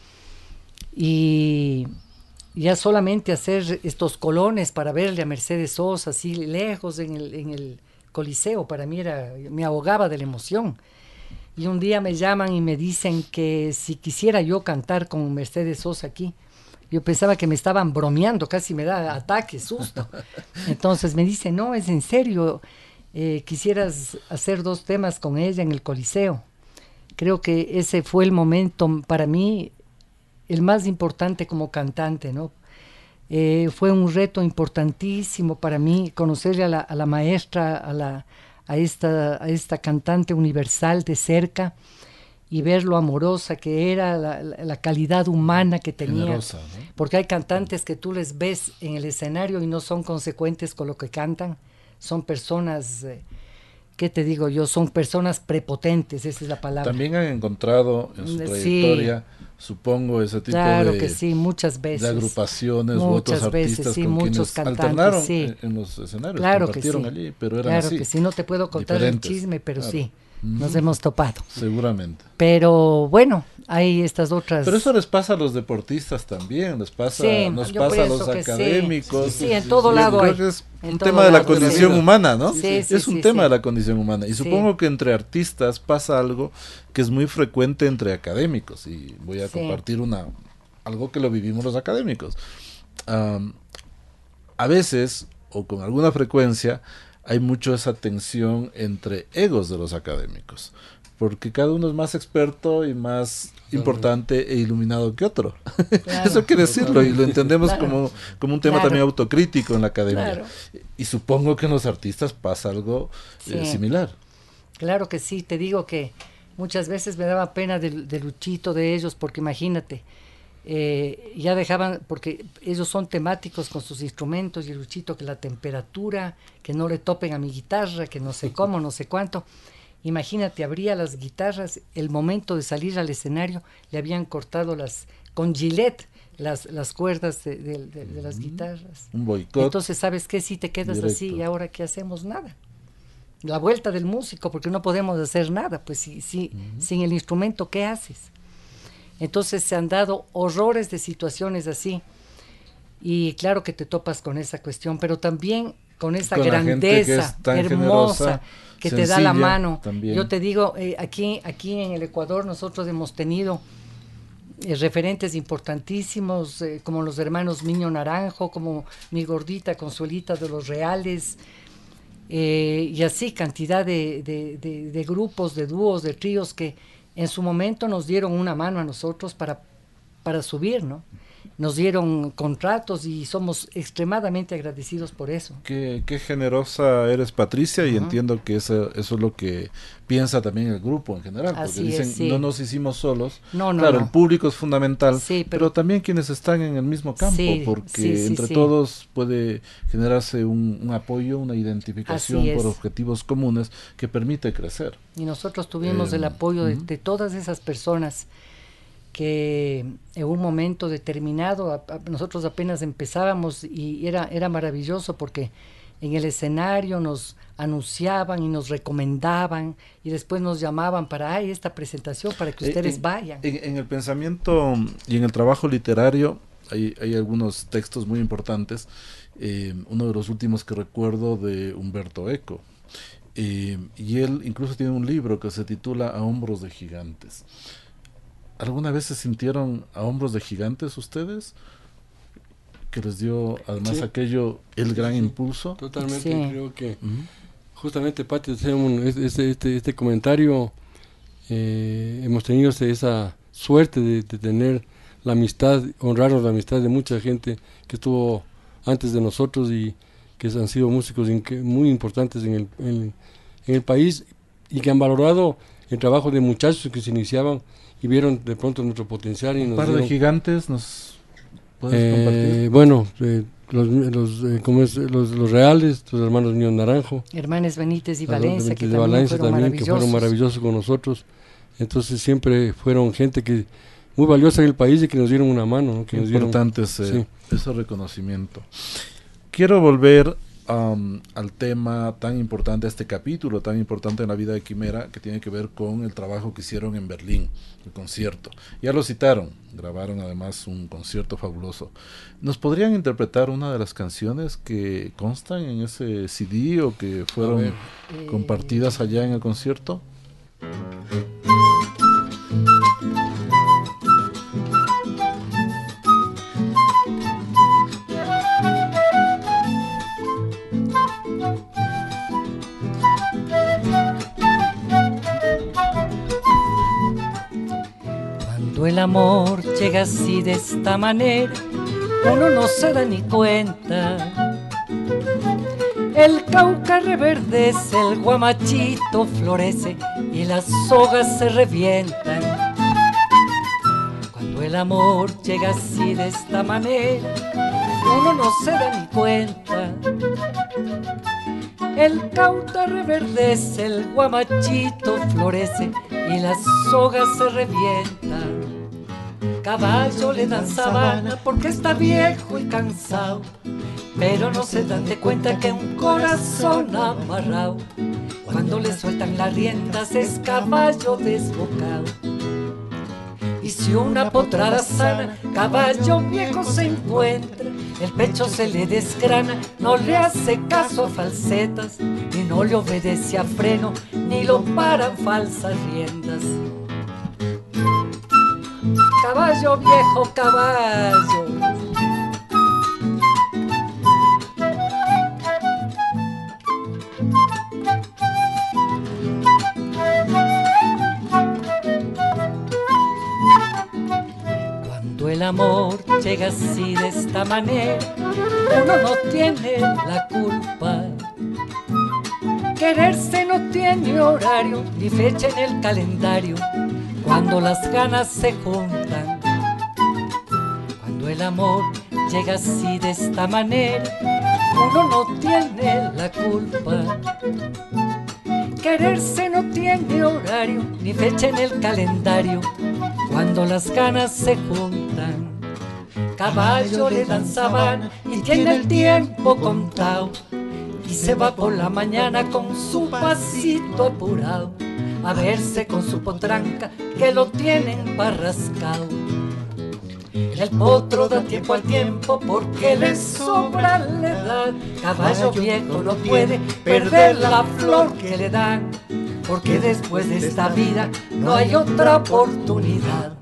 Y ya solamente hacer estos colones para verle a Mercedes Sosa así lejos en el, en el Coliseo, para mí era, me ahogaba de la emoción. Y un día me llaman y me dicen que si quisiera yo cantar con Mercedes Sosa aquí. Yo pensaba que me estaban bromeando, casi me da ataque, susto. Entonces me dice, no, es en serio, eh, quisieras hacer dos temas con ella en el Coliseo. Creo que ese fue el momento para mí, el más importante como cantante, ¿no? Eh, fue un reto importantísimo para mí conocerle a la, a la maestra, a, la, a, esta, a esta cantante universal de cerca, y ver lo amorosa que era, la, la, la calidad humana que tenía. Generosa, ¿no? Porque hay cantantes que tú les ves en el escenario y no son consecuentes con lo que cantan. Son personas, eh, ¿qué te digo yo? Son personas prepotentes, esa es la palabra. También han encontrado en su trayectoria, sí, supongo, ese tipo claro de, que sí, muchas veces, de agrupaciones muchas u otros veces, artistas sí, con muchos quienes cantantes, alternaron sí. en, en los escenarios, claro compartieron que sí. allí, pero eran claro así. que sí, no te puedo contar diferentes. El chisme, pero claro. sí. Nos hemos topado. Seguramente. Pero bueno, hay estas otras... Pero eso les pasa a los deportistas también, les pasa, sí, nos pasa a los académicos. Sí, sí, sí, en todo lado hay. Es un tema de la condición humana, ¿no? Sí, sí, es un sí, tema sí. de la condición humana. Y sí. supongo que entre artistas pasa algo que es muy frecuente entre académicos. Y voy a sí. compartir una algo que lo vivimos los académicos. Um, a veces, o con alguna frecuencia, hay mucho esa tensión entre egos de los académicos, porque cada uno es más experto y más claro. importante e iluminado que otro. Claro. Eso hay que decirlo, y lo entendemos claro. como, como un tema claro. también autocrítico en la academia. Claro. Y supongo que en los artistas pasa algo sí. eh, similar. Claro que sí, te digo que muchas veces me daba pena de, de Luchito, de ellos, porque imagínate, Eh, ya dejaban, porque ellos son temáticos con sus instrumentos, y el Luchito que la temperatura, que no le topen a mi guitarra, que no sé cómo, no sé cuánto. Imagínate, abría las guitarras, el momento de salir al escenario le habían cortado las con Gillette las, las cuerdas de, de, de, de las guitarras. Un boicot. Entonces, ¿sabes qué? Si te quedas directo. Así, y ahora ¿qué hacemos? Nada. La vuelta del músico, porque no podemos hacer nada, pues si, si, uh-huh. sin el instrumento, ¿qué haces? Entonces se han dado horrores de situaciones así, y claro que te topas con esa cuestión, pero también con esa con grandeza que hermosa que te da la mano. También. Yo te digo, eh, aquí, aquí en el Ecuador nosotros hemos tenido eh, referentes importantísimos, eh, como los hermanos Miño Naranjo, como mi gordita Consuelita de los Reales, eh, y así cantidad de, de, de, de grupos, de dúos, de tríos que en su momento nos dieron una mano a nosotros para, para subir, ¿no? Nos dieron contratos y somos extremadamente agradecidos por eso. Qué, qué generosa eres, Patricia, uh-huh. y entiendo que eso, eso es lo que piensa también el grupo en general, Así porque dicen, es, sí. no nos hicimos solos. No, no, claro, no. el público es fundamental, sí, pero, pero también quienes están en el mismo campo, sí, porque sí, sí, entre sí. todos puede generarse un, un apoyo, una identificación por objetivos comunes que permite crecer. Y nosotros tuvimos eh, el apoyo de, uh-huh. de todas esas personas que en un momento determinado, a, a, nosotros apenas empezábamos, y era, era maravilloso porque en el escenario nos anunciaban y nos recomendaban y después nos llamaban para ay, esta presentación para que ustedes en, vayan. En, en el pensamiento y en el trabajo literario hay, hay algunos textos muy importantes. Eh, uno de los últimos que recuerdo de Humberto Eco. Eh, y él incluso tiene un libro que se titula A hombros de gigantes. ¿Alguna vez se sintieron a hombros de gigantes ustedes? Que les dio además sí. aquello, el gran sí, impulso. Totalmente, sí. creo que uh-huh. justamente, Pati, este, este, este comentario, eh, hemos tenido esa suerte de, de tener la amistad, honrarnos la amistad de mucha gente que estuvo antes de nosotros y que han sido músicos muy importantes en el, en, en el país y que han valorado el trabajo de muchachos que se iniciaban y vieron de pronto nuestro potencial. Y Un nos par dieron, de gigantes, ¿nos puedes eh, compartir? Bueno, eh, los, los, eh, ¿cómo es? los, los reales, los hermanos míos Naranjo. Hermanes Benítez y Los Valencia, Benítez que de también, Valencia fueron, también maravillosos. que fueron maravillosos con nosotros. Entonces siempre fueron gente que muy valiosa en el país y que nos dieron una mano, ¿no? Que nos importante dieron, ese, sí. ese reconocimiento. Quiero volver um, al tema tan importante, a este capítulo tan importante en la vida de Quimera, que tiene que ver con el trabajo que hicieron en Berlín, el concierto. Ya lo citaron, grabaron además un concierto fabuloso. ¿Nos podrían interpretar una de las canciones que constan en ese C D o que fueron eh, compartidas allá en el concierto? Cuando el amor llega así de esta manera, uno no se da ni cuenta. El Cauca reverdece, el guamachito florece y las sogas se revientan. Cuando el amor llega así de esta manera, uno no se da ni cuenta. El Cauca reverdece, el guamachito florece y las sogas se revientan. Caballo le dan sabana porque está viejo y cansado, pero no se dan de cuenta que un corazón amarrado, cuando le sueltan las riendas es caballo desbocado. Y si una potrada sana, caballo viejo se encuentra, el pecho se le desgrana, no le hace caso a falsetas, y no le obedece a freno, ni lo paran falsas riendas. Caballo viejo, caballo. Cuando el amor llega así de esta manera, uno no tiene la culpa. Quererse no tiene horario ni fecha en el calendario. Cuando las ganas se juntan, cuando el amor llega así de esta manera, uno no tiene la culpa. Quererse no tiene horario ni fecha en el calendario. Cuando las ganas se juntan, caballo le dan sabana y tiene el tiempo contado, y se va por la mañana con su pasito apurado a verse con su potranca que lo tienen barrascado. El potro da tiempo al tiempo porque le sobra la edad. Caballo viejo no puede perder la flor que le dan, porque después de esta vida no hay otra oportunidad.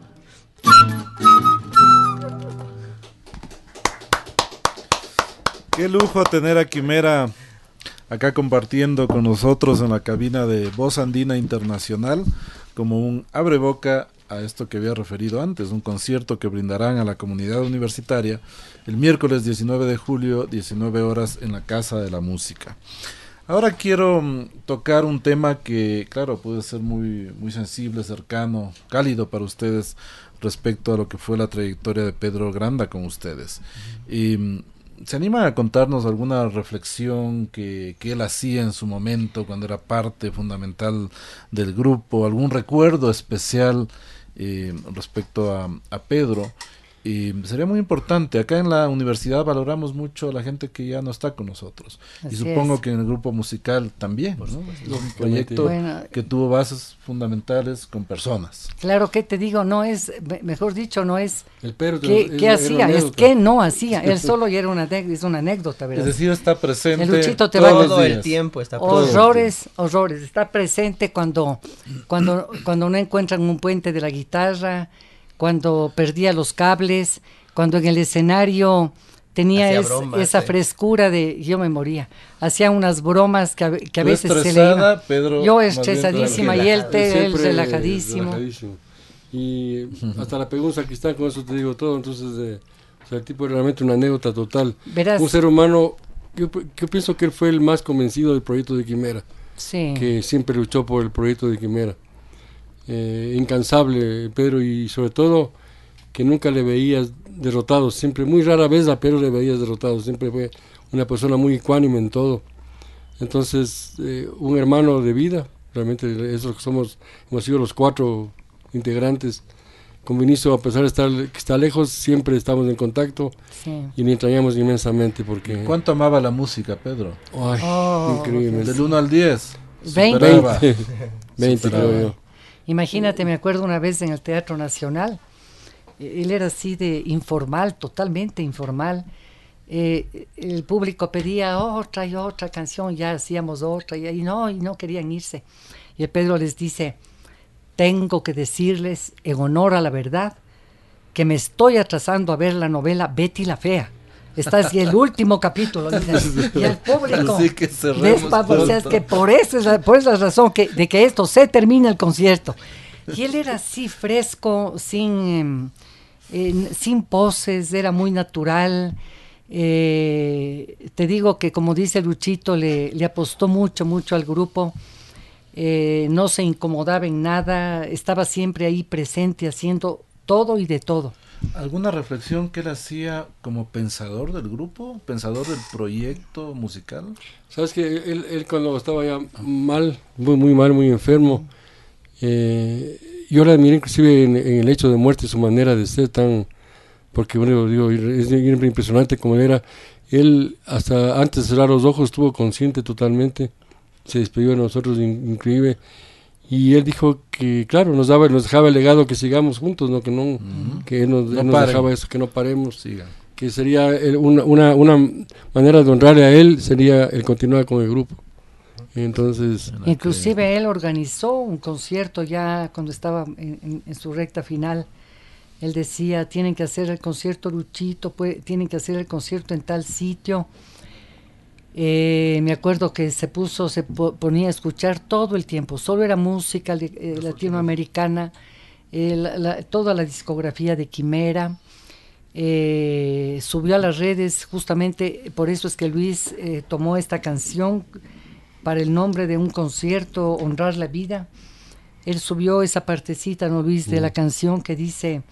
Qué lujo tener a Quimera acá compartiendo con nosotros en la cabina de Voz Andina Internacional, como un abreboca a esto que había referido antes, un concierto que brindarán a la comunidad universitaria el miércoles diecinueve de julio, diecinueve horas, en la Casa de la Música. Ahora quiero um, tocar un tema que, claro, puede ser muy, muy sensible, cercano, cálido para ustedes respecto a lo que fue la trayectoria de Pedro Granda con ustedes. Y um, ¿se animan a contarnos alguna reflexión que, que él hacía en su momento cuando era parte fundamental del grupo, algún recuerdo especial eh, respecto a, a Pedro? y sería muy importante. Acá en la universidad valoramos mucho a la gente que ya no está con nosotros. Así y supongo es. que en el grupo musical también, ¿no? Es un proyecto Bueno, que tuvo bases fundamentales con personas. Claro, que te digo, no es, me- mejor dicho, no es El Pedro qué, es- qué era una hacía, es anécdota. qué no hacía. Él solo y era una, ane- es una anécdota, ¿verdad? Es decir, está presente El Luchito te va a- todos los Todo el días. tiempo está presente. Horrores, horrores. Está presente cuando, cuando, cuando no encuentran un puente de la guitarra, cuando perdía los cables, cuando en el escenario tenía Hacía es- bromas, esa eh. frescura de yo me moría. Hacía unas bromas que a, ve- que a Tú veces se le estresada, iba. Pedro, Yo más bien estresadísima y él, relajado. te- él Siempre relajadísimo. relajadísimo. Y hasta la pegó un sacristán, con eso te digo todo. Entonces, eh, o sea, el tipo es realmente una anécdota total. Verás. Un ser humano, yo, yo pienso que él fue el más convencido del proyecto de Quimera, Sí. que siempre luchó por el proyecto de Quimera. Eh, incansable, Pedro, y sobre todo que nunca le veías derrotado, siempre, muy rara vez a Pedro le veías derrotado, siempre fue una persona muy ecuánime en todo. Entonces, eh, un hermano de vida, realmente eso que somos, hemos sido los cuatro integrantes. Con Vinicio, a pesar de estar que está lejos, siempre estamos en contacto Sí. y le entrañamos inmensamente porque... ¿Cuánto amaba la música, Pedro? Ay, Oh, increíble. Del uno al diez. Veinte. superaba. veinte, veinte Superaba. creo yo. Imagínate, me acuerdo una vez en el Teatro Nacional, eh, él era así de informal, totalmente informal. Eh, el público pedía otra y otra canción, ya hacíamos otra, y, y no, y no querían irse. Y el Pedro les dice, tengo que decirles, en honor a la verdad, que me estoy atrasando a ver la novela Betty la Fea. Está así el último capítulo. Dice, y el público, Así que cerremos despa- o sea, es pronto. que por eso es la, por esa razón que, de que esto se termine el concierto. Y él era así fresco, sin, eh, eh, sin poses, era muy natural. Eh, te digo que, como dice Luchito, le, le apostó mucho, mucho al grupo. Eh, no se incomodaba en nada, estaba siempre ahí presente haciendo todo y de todo. ¿Alguna reflexión que él hacía como pensador del grupo? ¿Pensador del proyecto musical? Sabes que él, él cuando estaba ya mal, muy, muy mal, muy enfermo, eh, yo le admiré inclusive en, en el hecho de muerte, su manera de ser tan, porque bueno, digo, es impresionante como él era. Él hasta antes de cerrar los ojos estuvo consciente totalmente, se despidió de nosotros, in- increíble. Y él dijo que, claro, nos daba, nos dejaba el legado que sigamos juntos, ¿no? Que no, Ujú. que él nos, No él nos paren. dejaba eso, que no paremos. Sigan. Que sería el- una, una, una manera de honrarle a él, sería el continuar con el grupo. Entonces, Inclusive él organizó un concierto ya cuando estaba en, en- en su recta final. Él decía, tienen que hacer el concierto Luchito, pues, tienen que hacer el concierto en tal sitio. Eh, me acuerdo que se puso, se po- ponía a escuchar todo el tiempo, solo era música li- eh, latinoamericana, eh, la- la- toda la discografía de Quimera. Eh, subió a las redes, justamente por eso es que Luis eh, tomó esta canción para el nombre de un concierto, Honrar la Vida. Él subió esa partecita, ¿no, Luis?, de la canción que dice,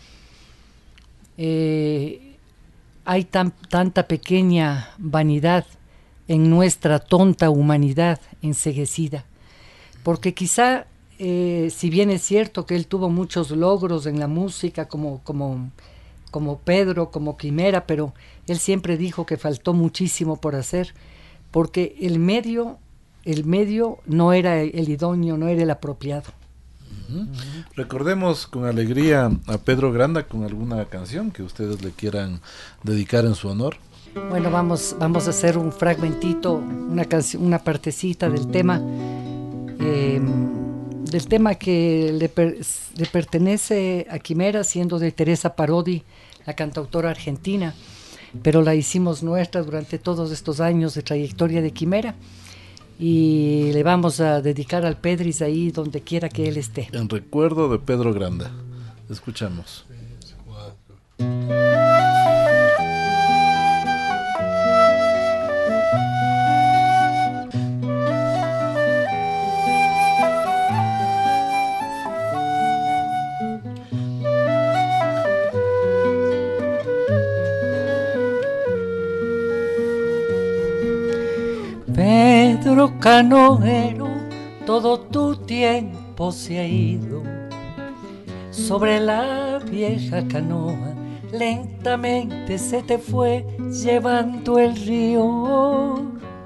eh, hay tan, tanta pequeña vanidad en nuestra tonta humanidad enceguecida. Porque quizá, eh, si bien es cierto que él tuvo muchos logros en la música, como, como, como Pedro, como Quimera, pero él siempre dijo que faltó muchísimo por hacer, porque el medio, el medio no era el idóneo, no era el apropiado. Ujú. Recordemos con alegría a Pedro Granda con alguna canción que ustedes le quieran dedicar en su honor. Bueno, vamos, vamos a hacer un fragmentito, una canción, una partecita del tema, eh, del tema que le, per- le pertenece a Quimera, siendo de Teresa Parodi, la cantautora argentina, pero la hicimos nuestra durante todos estos años de trayectoria de Quimera, y le vamos a dedicar al Pedris ahí donde quiera que él esté. En recuerdo de Pedro Granda. Escuchamos. Pedro Canoero, todo tu tiempo se ha ido sobre la vieja canoa lentamente se te fue llevando el río.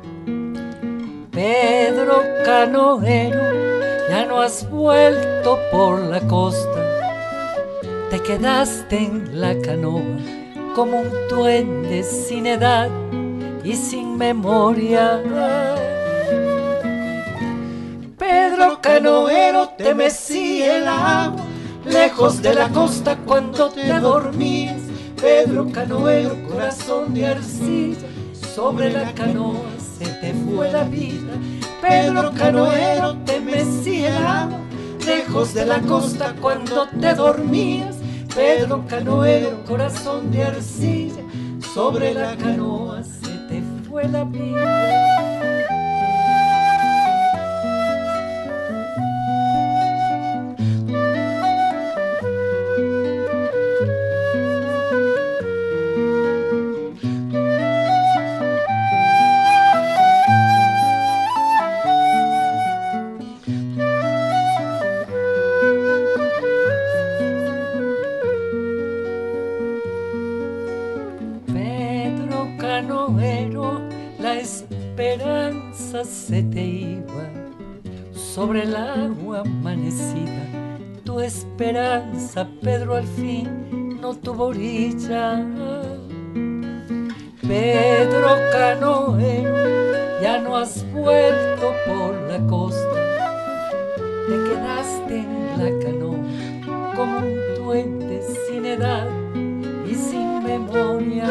Pedro canoero, ya no has vuelto por la costa, te quedaste en la canoa como un duende sin edad y sin memoria. Pedro canoero, te mecía el agua lejos de la costa cuando te dormías. Pedro canoero, corazón de arcilla, sobre la canoa se te fue la vida. Pedro canoero, te mecía el agua lejos de la costa cuando te dormías. Pedro canoero, corazón de arcilla, sobre la canoa se te fue la vida. Se te iba sobre el agua amanecida, tu esperanza, Pedro, al fin no tuvo orilla. Pedro canoero, ya no has vuelto por la costa, te quedaste en la canoa como un duende sin edad y sin memoria.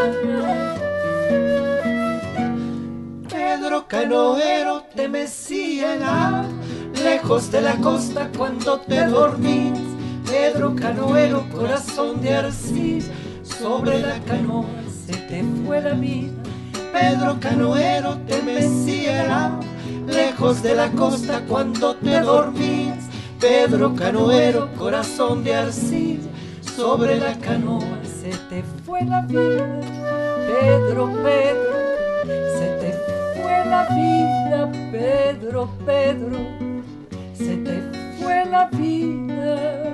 Pedro canoero, te mecía el agua lejos de la costa cuando te dormías. Pedro canoero, corazón de arcilla, sobre la canoa se te fue la vida. Pedro canoero, te mecía el agua lejos de la costa cuando te dormías. Pedro canoero, corazón de arcilla, sobre la canoa se te fue la vida. Pedro, Pedro, se te fue la vida. Pedro, Pedro, se te fue la vida.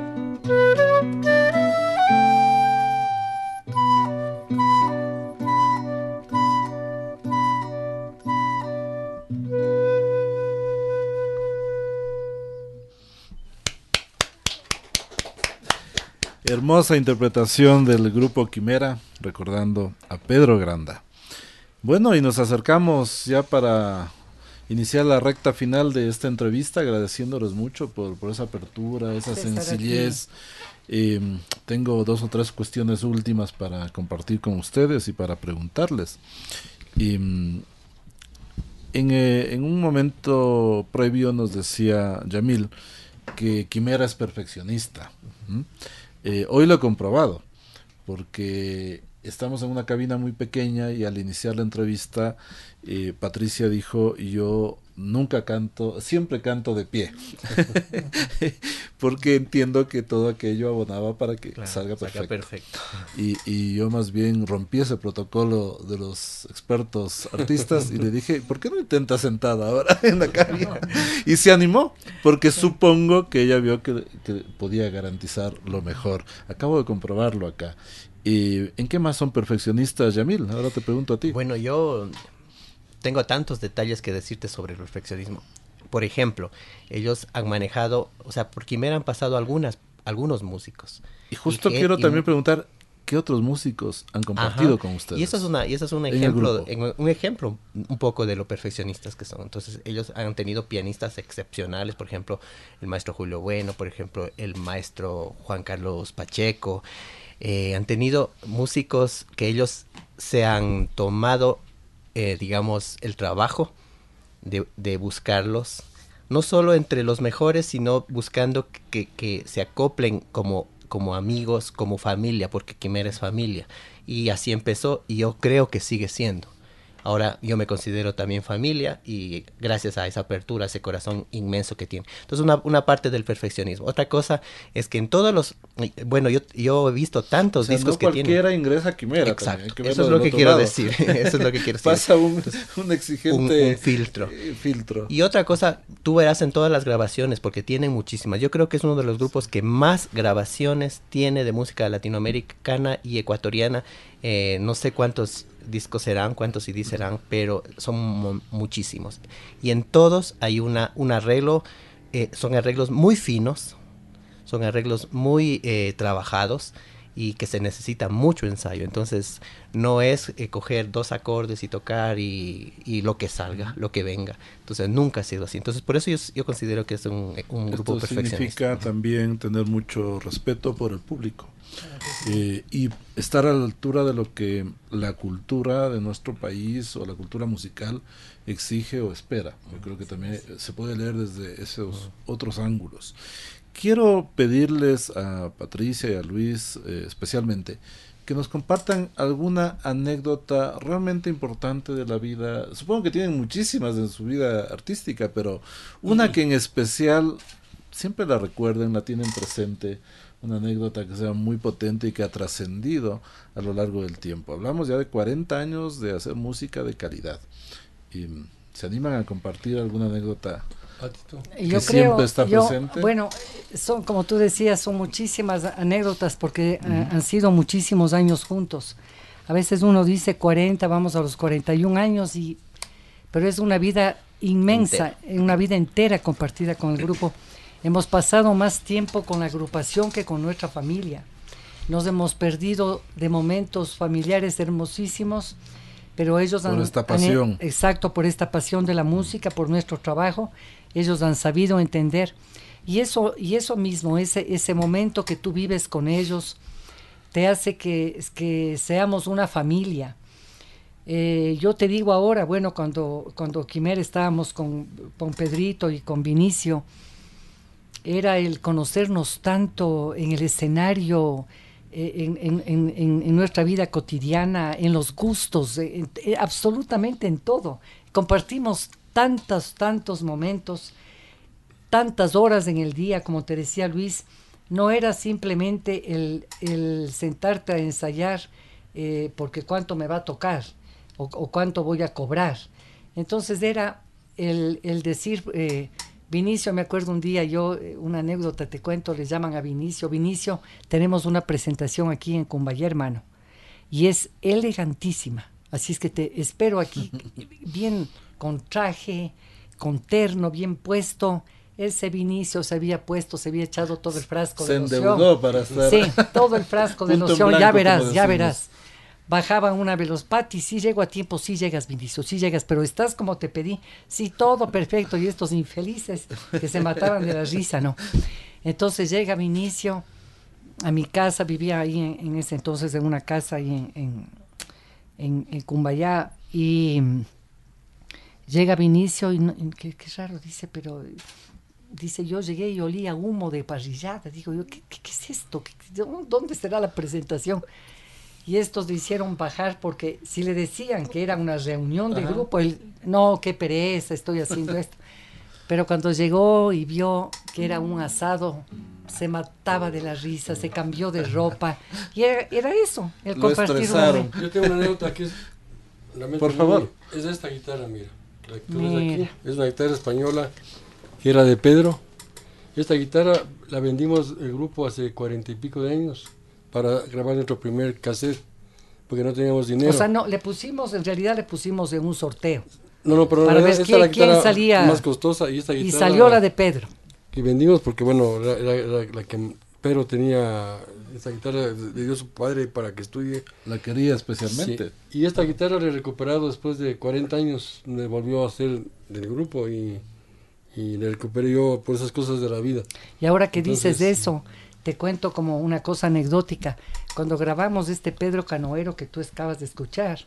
Hermosa interpretación del grupo Quimera, recordando a Pedro Granda. Bueno, y nos acercamos ya para iniciar la recta final de esta entrevista, agradeciéndoles mucho por, por esa apertura, esa sencillez. Eh, tengo dos o tres cuestiones últimas para compartir con ustedes y para preguntarles. Y, en, eh, en un momento previo nos decía Yamil que Quimera es perfeccionista. ¿Mm? Eh, hoy lo he comprobado, porque estamos en una cabina muy pequeña y al iniciar la entrevista eh, Patricia dijo: yo nunca canto, siempre canto de pie, porque entiendo que todo aquello abonaba para que claro, salga perfecto, salga perfecto. Y, y yo más bien rompí ese protocolo de los expertos artistas y le dije: ¿por qué no intentas sentada ahora en la cabina? Y se animó, porque supongo que ella vio que, que podía garantizar lo mejor. Acabo de comprobarlo acá. ¿Y en qué más son perfeccionistas, Yamil? Ahora te pregunto a ti. Bueno, yo tengo tantos detalles que decirte sobre el perfeccionismo. Por ejemplo, ellos han manejado, o sea, por Quimera han pasado algunas, algunos músicos. Y justo y que, quiero y, también preguntar, ¿qué otros músicos han compartido ajá, con ustedes? Y eso es una, y eso es un ejemplo, en un ejemplo un poco de lo perfeccionistas que son. Entonces, ellos han tenido pianistas excepcionales, por ejemplo, el maestro Julio Bueno, por ejemplo, el maestro Juan Carlos Pacheco. Eh, han tenido músicos que ellos se han tomado, eh, digamos, el trabajo de, de buscarlos, no solo entre los mejores, sino buscando que, que se acoplen como, como amigos, como familia, porque Quimera es familia. Y así empezó, y yo creo que sigue siendo. ahora yo me considero también familia y gracias a esa apertura, ese corazón inmenso que tiene. Entonces una, una parte del perfeccionismo. Otra cosa es que en todos los, bueno, yo, yo he visto tantos o sea, discos no que tienen. cualquiera ingresa a Quimera. Exacto, también, eso es lo que quiero lado. decir, eso es lo que quiero decir. Pasa un, un exigente un, un filtro. Eh, filtro. Y otra cosa, tú verás en todas las grabaciones, porque tienen muchísimas. Yo creo que es uno de los grupos que más grabaciones tiene de música latinoamericana y ecuatoriana. Eh, no sé cuántos discos serán, cuántos C D serán, pero son muchísimos. Y en todos hay una, un arreglo, eh, son arreglos muy finos, son arreglos muy eh, trabajados y que se necesita mucho ensayo. Entonces no es eh, coger dos acordes y tocar y, y lo que salga, lo que venga. Entonces nunca ha sido así. Entonces por eso yo, yo considero que es un, un grupo Esto perfeccionista. Significa también tener mucho respeto por el público. Eh, y estar a la altura de lo que la cultura de nuestro país o la cultura musical exige o espera. Yo creo que también se puede leer desde esos otros ángulos. Quiero pedirles a Patricia y a Luis eh, especialmente que nos compartan alguna anécdota realmente importante de la vida. Supongo que tienen muchísimas en su vida artística, pero una que en especial siempre la recuerden, la tienen presente, una anécdota que sea muy potente y que ha trascendido a lo largo del tiempo. Hablamos ya de cuarenta años de hacer música de calidad. Y ¿se animan a compartir alguna anécdota que yo siempre creo, está yo, presente? Bueno, son, como tú decías, son muchísimas anécdotas porque uh-huh. uh, han sido muchísimos años juntos. A veces uno dice cuarenta, vamos a los cuarenta y un años, y pero es una vida inmensa, entera. Una vida entera compartida con el grupo. Hemos pasado más tiempo con la agrupación que con nuestra familia. Nos hemos perdido de momentos familiares hermosísimos, pero ellos por han... esta pasión. Han, exacto, por esta pasión de la música, por nuestro trabajo, ellos han sabido entender. Y eso, y eso mismo, ese, ese momento que tú vives con ellos, te hace que, que seamos una familia. Eh, yo te digo ahora, bueno, cuando, cuando Quimera estábamos con, con Pedrito y con Vinicio, era el conocernos tanto en el escenario, eh, en, en, en, en nuestra vida cotidiana, en los gustos, en, en, absolutamente en todo. Compartimos tantos, tantos momentos, tantas horas en el día, como te decía Luis. No era simplemente el, el sentarte a ensayar eh, porque cuánto me va a tocar o, o cuánto voy a cobrar. Entonces era el, el decir... Eh, Vinicio, me acuerdo un día, yo, una anécdota te cuento, le llaman a Vinicio. Vinicio, tenemos una presentación aquí en Cumbayá, hermano, y es elegantísima. Así es que te espero aquí, bien con traje, con terno, bien puesto. Ese Vinicio se había puesto, se había echado todo el frasco se de loción. Se endeudó para estar... Sí, todo el frasco de loción, blanco, ya verás, ya verás. Bajaban una vez los patis, sí llego a tiempo, sí llegas, Vinicio, sí llegas, pero estás como te pedí, sí, todo perfecto, y estos infelices que se mataban de la risa, ¿no? Entonces llega Vinicio a mi casa, vivía ahí en, en ese entonces en una casa ahí en, en, en, en Cumbayá, y llega Vinicio, y no, qué, qué raro, dice, pero... Dice, yo llegué y olía humo de parrillada, digo yo, ¿qué, qué, qué es esto? ¿Qué, ¿Dónde será la presentación? Y estos le hicieron bajar porque si le decían que era una reunión de Ajá. grupo, él, no, qué pereza, estoy haciendo esto. Pero cuando llegó y vio que era un asado, se mataba de la risa, se cambió de ropa. Y era, era eso, el Lo compartir estresaron. un Yo tengo una anécdota que es... Por favor. Es esta guitarra, mira. La que tú mira. ves aquí. Es una guitarra española que era de Pedro. Esta guitarra la vendimos el grupo hace cuarenta y pico de años para grabar nuestro primer cassette, porque no teníamos dinero. O sea, no, le pusimos, en realidad le pusimos en un sorteo. No, no, pero para ver esta quién, la guitarra quién salía más costosa y esta guitarra... Y salió la de Pedro. Que vendimos porque, bueno, la, la, la, la que Pedro tenía, esta guitarra le dio su padre para que estudie. La quería especialmente. Sí. Y esta guitarra la he recuperado después de cuarenta años, me volvió a hacer del grupo y... y le recuperé yo por esas cosas de la vida. Y ahora que Entonces, dices de eso, te cuento como una cosa anecdótica. Cuando grabamos este Pedro Canoero que tú acabas de escuchar,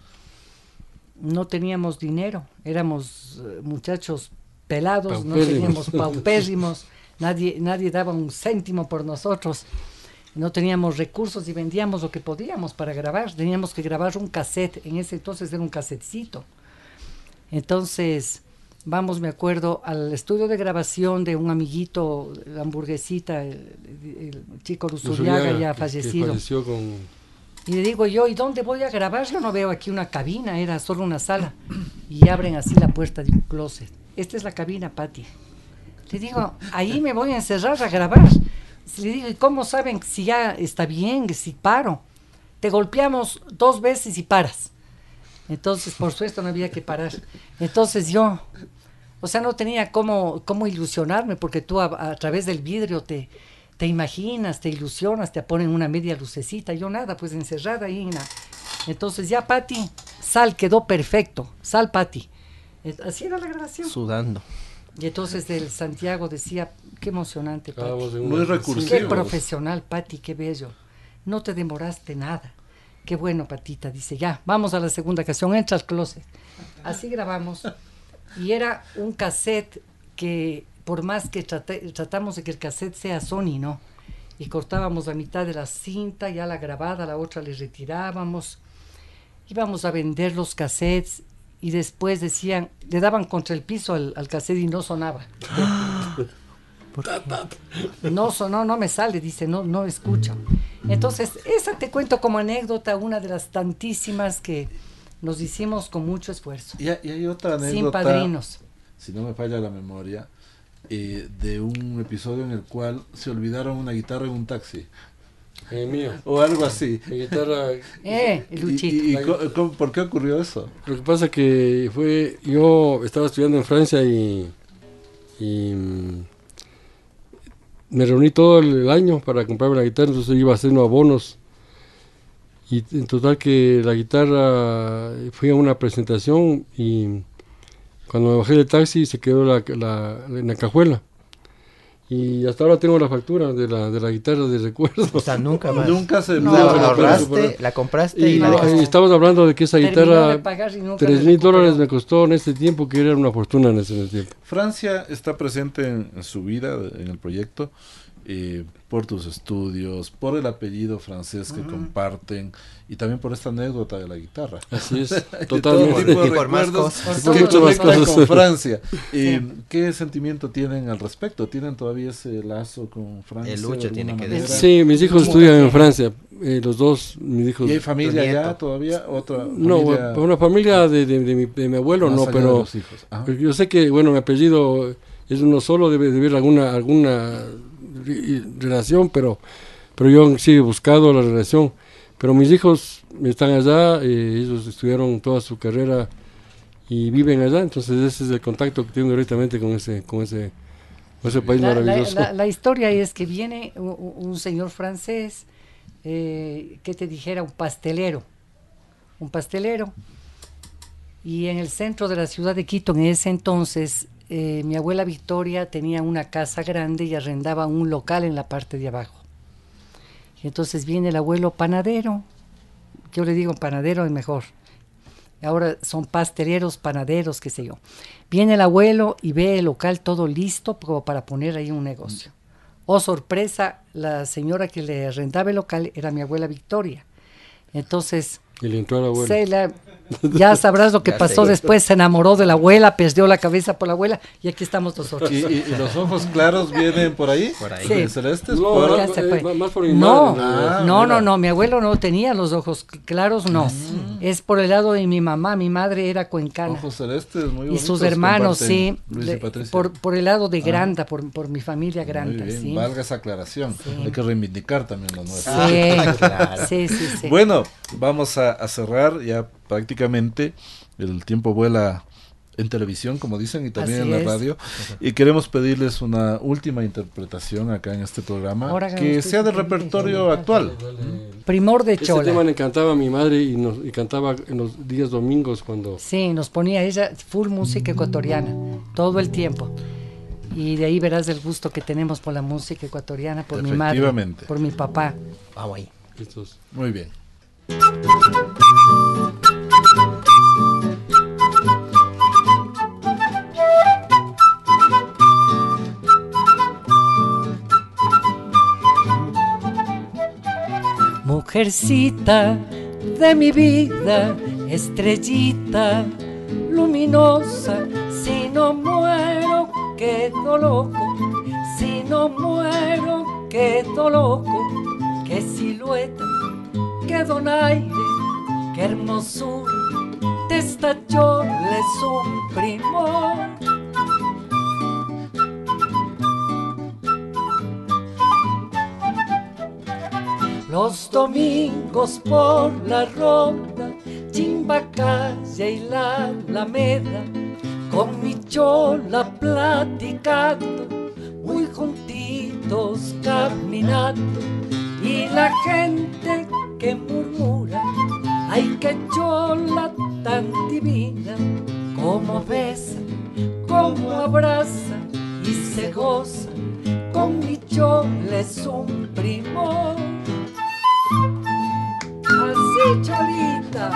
no teníamos dinero, éramos uh, muchachos pelados, paupérrimos. No teníamos paupérrimos, nadie, nadie daba un céntimo por nosotros, no teníamos recursos y vendíamos lo que podíamos para grabar. Teníamos que grabar un cassette, en ese entonces era un casetcito. Entonces, vamos, me acuerdo, al estudio de grabación de un amiguito, la hamburguesita, el, el chico Luzuriaga, ya fallecido. Que falleció con... Y le digo yo, ¿y dónde voy a grabar? Yo no veo aquí una cabina, era solo una sala. Y abren así la puerta de un closet. Esta es la cabina, Pati. Le digo, ahí me voy a encerrar a grabar. Le digo, ¿y cómo saben si ya está bien, si paro? Te golpeamos dos veces y paras. Entonces, por supuesto, no había que parar. Entonces yo, o sea, no tenía cómo, cómo ilusionarme, porque tú a, a través del vidrio te, te imaginas, te ilusionas, te ponen una media lucecita. Yo nada, pues encerrada ahí. Na. Entonces ya, Pati, sal, quedó perfecto. Sal, Pati. Así era la grabación. Sudando. Y entonces el Santiago decía, qué emocionante, Pati. Muy recursivo. Qué profesional, Pati, qué bello. No te demoraste nada. Qué bueno, Patita. Dice, ya, vamos a la segunda canción, entra al closet. Así grabamos. Y era un cassette que, por más que trate, tratamos de que el cassette sea Sony, ¿no? Y cortábamos la mitad de la cinta, ya la grabada, la otra le retirábamos. Íbamos a vender los cassettes. Y después decían, le daban contra el piso al, al cassette y no sonaba. No sonó, no me sale, dice, no, no escucho. Entonces, esa te cuento como anécdota, una de las tantísimas que nos hicimos con mucho esfuerzo. Y, y hay otra anécdota, sin padrinos. Si no me falla la memoria, eh, de un episodio en el cual se olvidaron una guitarra en un taxi. El mío. O algo así. Mi guitarra. Eh, el Luchito. ¿Y, y, y co- co- por qué ocurrió eso? Lo que pasa que fue, yo estaba estudiando en Francia y, y mm, me reuní todo el año para comprarme la guitarra, entonces iba haciendo abonos. Y en total que la guitarra, fui a una presentación y cuando me bajé del taxi se quedó la, la, en la cajuela. Y hasta ahora tengo la factura de la, de la guitarra de recuerdo. O sea, nunca más. Nunca se... No, no, la ahorraste, pero- la compraste Y, y, la no, dejaste. y estamos hablando de que esa Terminó guitarra, de pagar y nunca tres la mil dólares recuperó. me costó en ese tiempo, que era una fortuna en ese tiempo. Francia está presente en, en su vida, en el proyecto, eh, por tus estudios, por el apellido francés que comparten y también por esta anécdota de la guitarra. Así es, De totalmente. todo tipo de Y por más recuerdos cosas. Por que muchas más conectan cosas. con Francia. Eh, ¿Qué sentimiento tienen al respecto? ¿Tienen todavía ese lazo con Francia? El Lucho de alguna tiene que manera? decir. Sí, mis hijos Sí. estudian en Francia, eh, los dos, mis hijos. ¿Y hay familia Tu ya nieto. todavía? ¿Otra No, familia una familia de, de, de mi, de mi abuelo más no, allá de pero los hijos? Ajá. porque yo sé que, bueno, mi apellido es uno solo, debe, debe haber alguna, alguna re- relación, pero, pero yo sí he buscado la relación. Pero mis hijos están allá, eh, ellos estudiaron toda su carrera y viven allá, entonces ese es el contacto que tengo directamente con ese, con ese, con ese país La, la, maravilloso. la- la historia es que viene un, un señor francés, eh, que te dijera, un pastelero, un pastelero, y en el centro de la ciudad de Quito, en ese entonces, eh, mi abuela Victoria tenía una casa grande y arrendaba un local en la parte de abajo. Y entonces viene el abuelo panadero, yo le digo panadero es mejor, ahora son pasteleros, panaderos, qué sé yo. Viene el abuelo y ve el local todo listo como para poner ahí un negocio. Oh, sorpresa, la señora que le arrendaba el local era mi abuela Victoria. Entonces, Y le entró a la abuela. se la- ya sabrás lo que Ya pasó sé. después, se enamoró de la abuela, perdió la cabeza por la abuela y aquí estamos nosotros. ¿Y, y- y los ojos claros vienen por ahí? Por ahí. Sí. ¿Celestes? No, Por- Ya más, se eh, fue. más- más por mi No, madre, en realidad. Ah, no, mira. no, no, mi abuelo no tenía los ojos claros, no. Es por el lado de mi mamá, mi madre era cuencana. Ojos celestes, muy Y bonitos. sus hermanos, comparten sí, Luis y de- Patricia. por, por el lado de Ah. Granda, por, por mi familia Muy Granda, bien, sí. valga esa aclaración. Sí. Hay que reivindicar también lo nuestro. Sí, Ah, claro. sí, sí, sí. Bueno, vamos a, a cerrar ya prácticamente. El tiempo vuela en televisión, como dicen, y también Así en la es. radio. Y queremos pedirles una última interpretación acá en este programa, Ahora hagan que ustedes sea de un poquito. repertorio actual. Primor de Este tema Chola. le encantaba a mi madre y, nos, y cantaba en los días domingos cuando... Sí, nos ponía ella full música ecuatoriana, todo el tiempo. Y de ahí verás el gusto que tenemos por la música ecuatoriana, por mi madre, Efectivamente. por mi papá. Vamos ahí. Estos, Muy bien. Mujercita de mi vida, estrellita, luminosa, si no muero quedo loco, si no muero quedo loco, qué silueta, qué donaire, qué hermosura, de esta chola es un primor. Los domingos por la ronda, Chimbacalle y la Alameda, con mi chola platicando, muy juntitos caminando, y la gente que murmura, ay qué chola tan divina, como besa, como abraza y se goza, con mi chola es un primor. Así, cholita.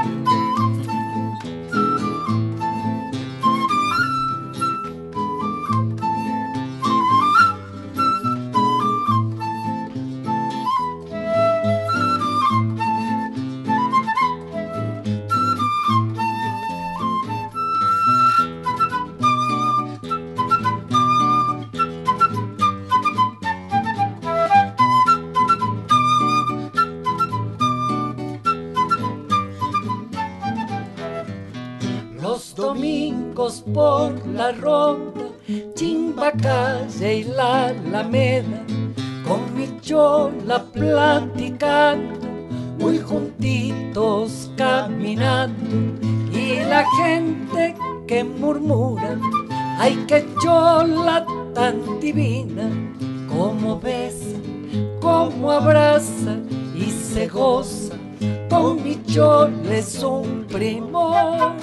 Domingos por la ronda, Chimbacalle y la Alameda, con mi chola platicando, muy juntitos caminando, y la gente que murmura, ay qué chola tan divina, como besa, como abraza y se goza, con mi chola es un primor.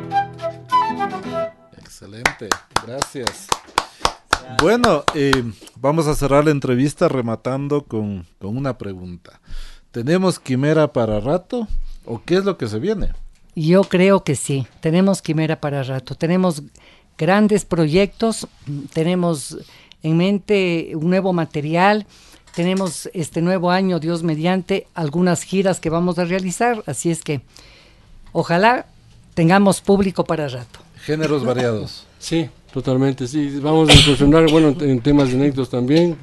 Excelente, gracias. Bueno, eh, vamos a cerrar la entrevista rematando con, con una pregunta. ¿Tenemos quimera para rato o qué es lo que se viene? Yo creo que sí, tenemos quimera para rato. Tenemos grandes proyectos, tenemos en mente un nuevo material, tenemos este nuevo año, Dios mediante, algunas giras que vamos a realizar, así es que ojalá tengamos público para rato. Géneros variados. Sí, totalmente, sí. Vamos a incursionar, bueno, en, en temas de inéditos también,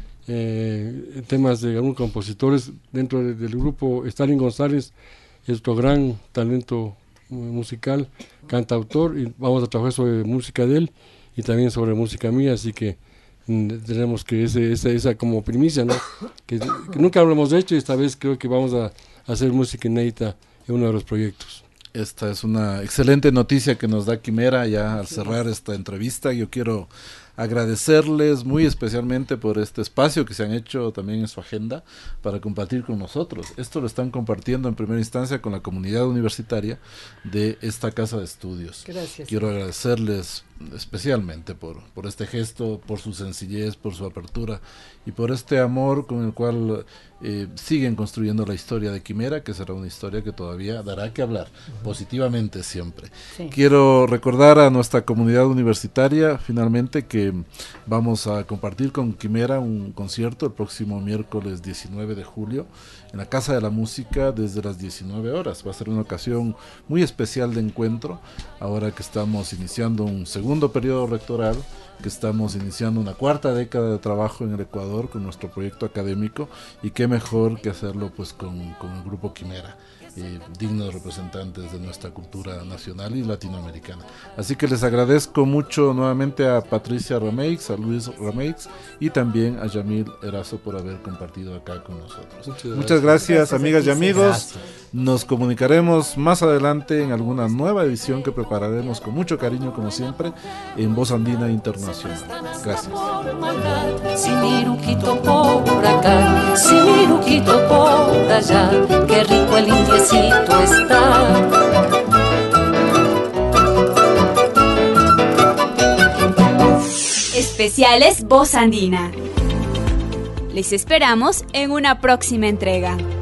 eh, en temas de algunos compositores. Dentro de, del grupo, Stalin González es otro gran talento musical, cantautor, y vamos a trabajar sobre música de él y también sobre música mía, así que mm, tenemos que ese, esa, esa como primicia, ¿no? Que, que nunca lo hemos hecho y esta vez creo que vamos a, a hacer música inédita en uno de los proyectos. Esta es una excelente noticia que nos da Quimera ya al cerrar esta entrevista. Yo quiero agradecerles muy especialmente por este espacio que se han hecho también en su agenda para compartir con nosotros. Esto lo están compartiendo en primera instancia con la comunidad universitaria de esta casa de estudios. Gracias. Quiero agradecerles especialmente por, por este gesto, por su sencillez, por su apertura y por este amor con el cual eh, siguen construyendo la historia de Quimera, que será una historia que todavía dará que hablar, uh-huh. positivamente siempre. Sí. Quiero recordar a nuestra comunidad universitaria finalmente que vamos a compartir con Quimera un concierto el próximo miércoles diecinueve de julio en la Casa de la Música desde las diecinueve horas. Va a ser una ocasión muy especial de encuentro, ahora que estamos iniciando un segundo periodo rectoral, que estamos iniciando una cuarta década de trabajo en el Ecuador con nuestro proyecto académico, y qué mejor que hacerlo pues con, con el grupo Quimera, eh, dignos representantes de nuestra cultura nacional y latinoamericana. Así que les agradezco mucho nuevamente a Patricia Rameix, a Luis Rameix y también a Yamil Erazo por haber compartido acá con nosotros. Muchas gracias, Muchas gracias, gracias amigas y amigos. Gracias. Nos comunicaremos más adelante en alguna nueva edición que prepararemos con mucho cariño, como siempre, en Voz Andina Internacional. Gracias. Sin iruquito por acá, sin iruquito por allá, qué rico el indiecito está. Especiales Voz Andina. Les esperamos en una próxima entrega.